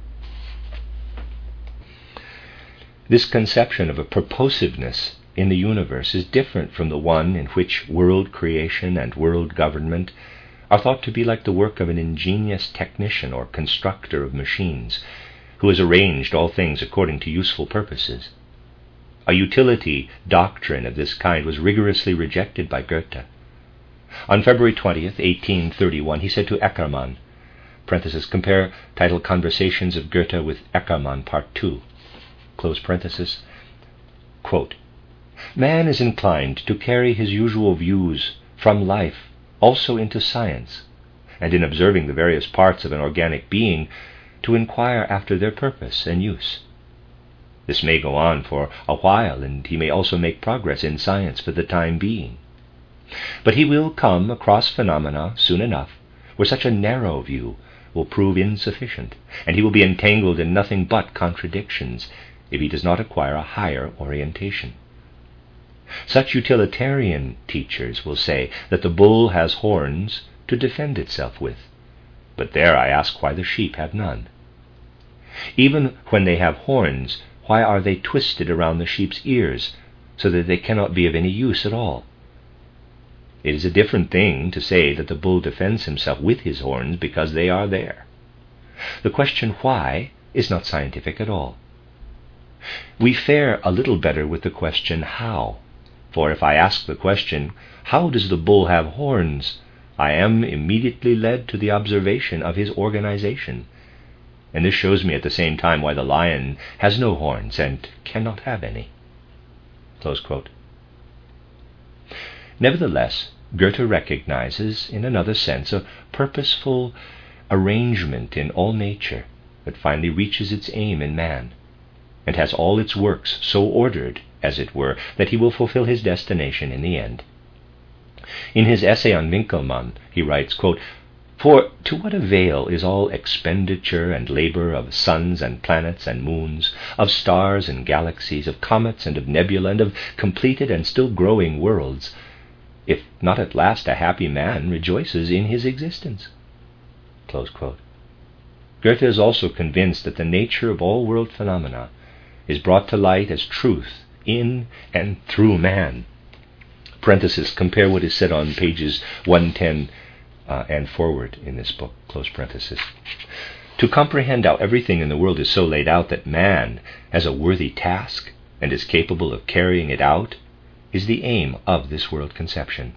This conception of a purposiveness in the universe is different from the one in which world creation and world government are thought to be like the work of an ingenious technician or constructor of machines, who has arranged all things according to useful purposes. A utility doctrine of this kind was rigorously rejected by Goethe. On February twentieth, eighteen thirty-one, he said to Eckermann, parenthesis, compare title Conversations of Goethe with Eckermann, Part two, close parenthesis, quote, "Man is inclined to carry his usual views from life also into science, and in observing the various parts of an organic being, to inquire after their purpose and use. This may go on for a while, and he may also make progress in science for the time being. But he will come across phenomena soon enough where such a narrow view will prove insufficient, and he will be entangled in nothing but contradictions if he does not acquire a higher orientation. Such utilitarian teachers will say that the bull has horns to defend itself with, but there I ask why the sheep have none. Even when they have horns, why are they twisted around the sheep's ears so that they cannot be of any use at all? It is a different thing to say that the bull defends himself with his horns because they are there. The question why is not scientific at all. We fare a little better with the question how, for if I ask the question, how does the bull have horns, I am immediately led to the observation of his organization, and this shows me at the same time why the lion has no horns and cannot have any." Close quote. Nevertheless, Goethe recognizes, in another sense, a purposeful arrangement in all nature that finally reaches its aim in man, and has all its works so ordered, as it were, that he will fulfill his destination in the end. In his essay on Winckelmann, he writes, quote, "For to what avail is all expenditure and labor of suns and planets and moons, of stars and galaxies, of comets and of nebulae, and of completed and still growing worlds, if not at last a happy man rejoices in his existence?" Close quote. Goethe is also convinced that the nature of all world phenomena is brought to light as truth in and through man. Parenthesis, compare what is said on pages one ten uh, and forward in this book, close parenthesis. To comprehend how everything in the world is so laid out that man has a worthy task and is capable of carrying it out is the aim of this world conception.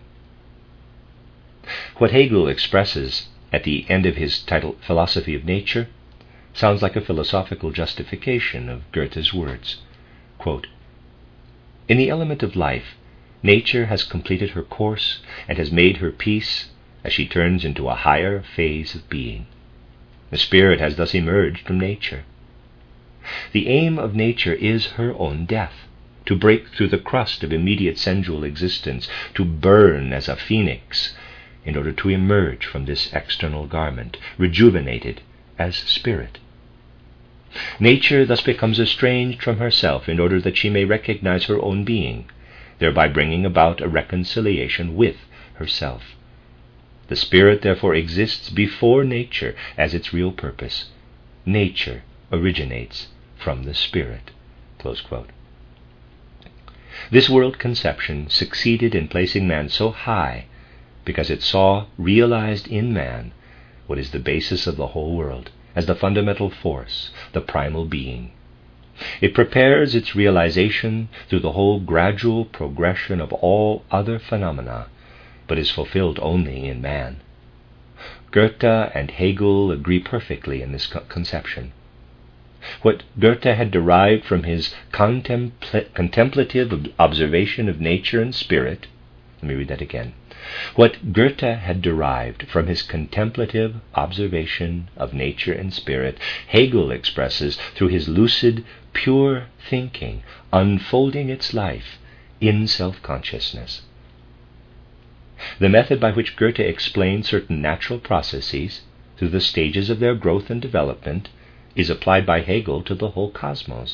What Hegel expresses at the end of his title Philosophy of Nature sounds like a philosophical justification of Goethe's words. Quote, "In the element of life, nature has completed her course and has made her peace as she turns into a higher phase of being. The spirit has thus emerged from nature. The aim of nature is her own death, to break through the crust of immediate sensual existence, to burn as a phoenix, in order to emerge from this external garment, rejuvenated as spirit. Nature thus becomes estranged from herself in order that she may recognize her own being, thereby bringing about a reconciliation with herself. The spirit therefore exists before nature as its real purpose. Nature originates from the spirit." Close quote. This world conception succeeded in placing man so high because it saw realized in man what is the basis of the whole world, as the fundamental force, the primal being. It prepares its realization through the whole gradual progression of all other phenomena, but is fulfilled only in man. Goethe and Hegel agree perfectly in this conception. What Goethe had derived from his contempl- contemplative observation of nature and spirit, Let me read that again. What Goethe had derived from his contemplative observation of nature and spirit, Hegel expresses through his lucid, pure thinking, unfolding its life in self-consciousness. The method by which Goethe explained certain natural processes through the stages of their growth and development is applied by Hegel to the whole cosmos.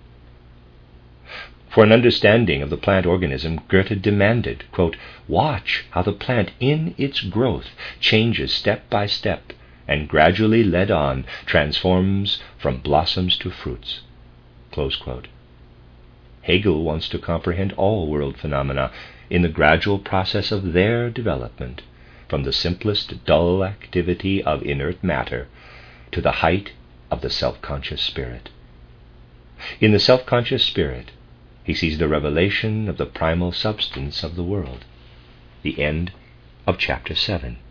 For an understanding of the plant organism, Goethe demanded, quote, "Watch how the plant in its growth changes step by step and gradually led on transforms from blossoms to fruits." Close quote. Hegel wants to comprehend all world phenomena in the gradual process of their development, from the simplest dull activity of inert matter to the height of the self-conscious spirit. In the self-conscious spirit, he sees the revelation of the primal substance of the world. The end of chapter seven.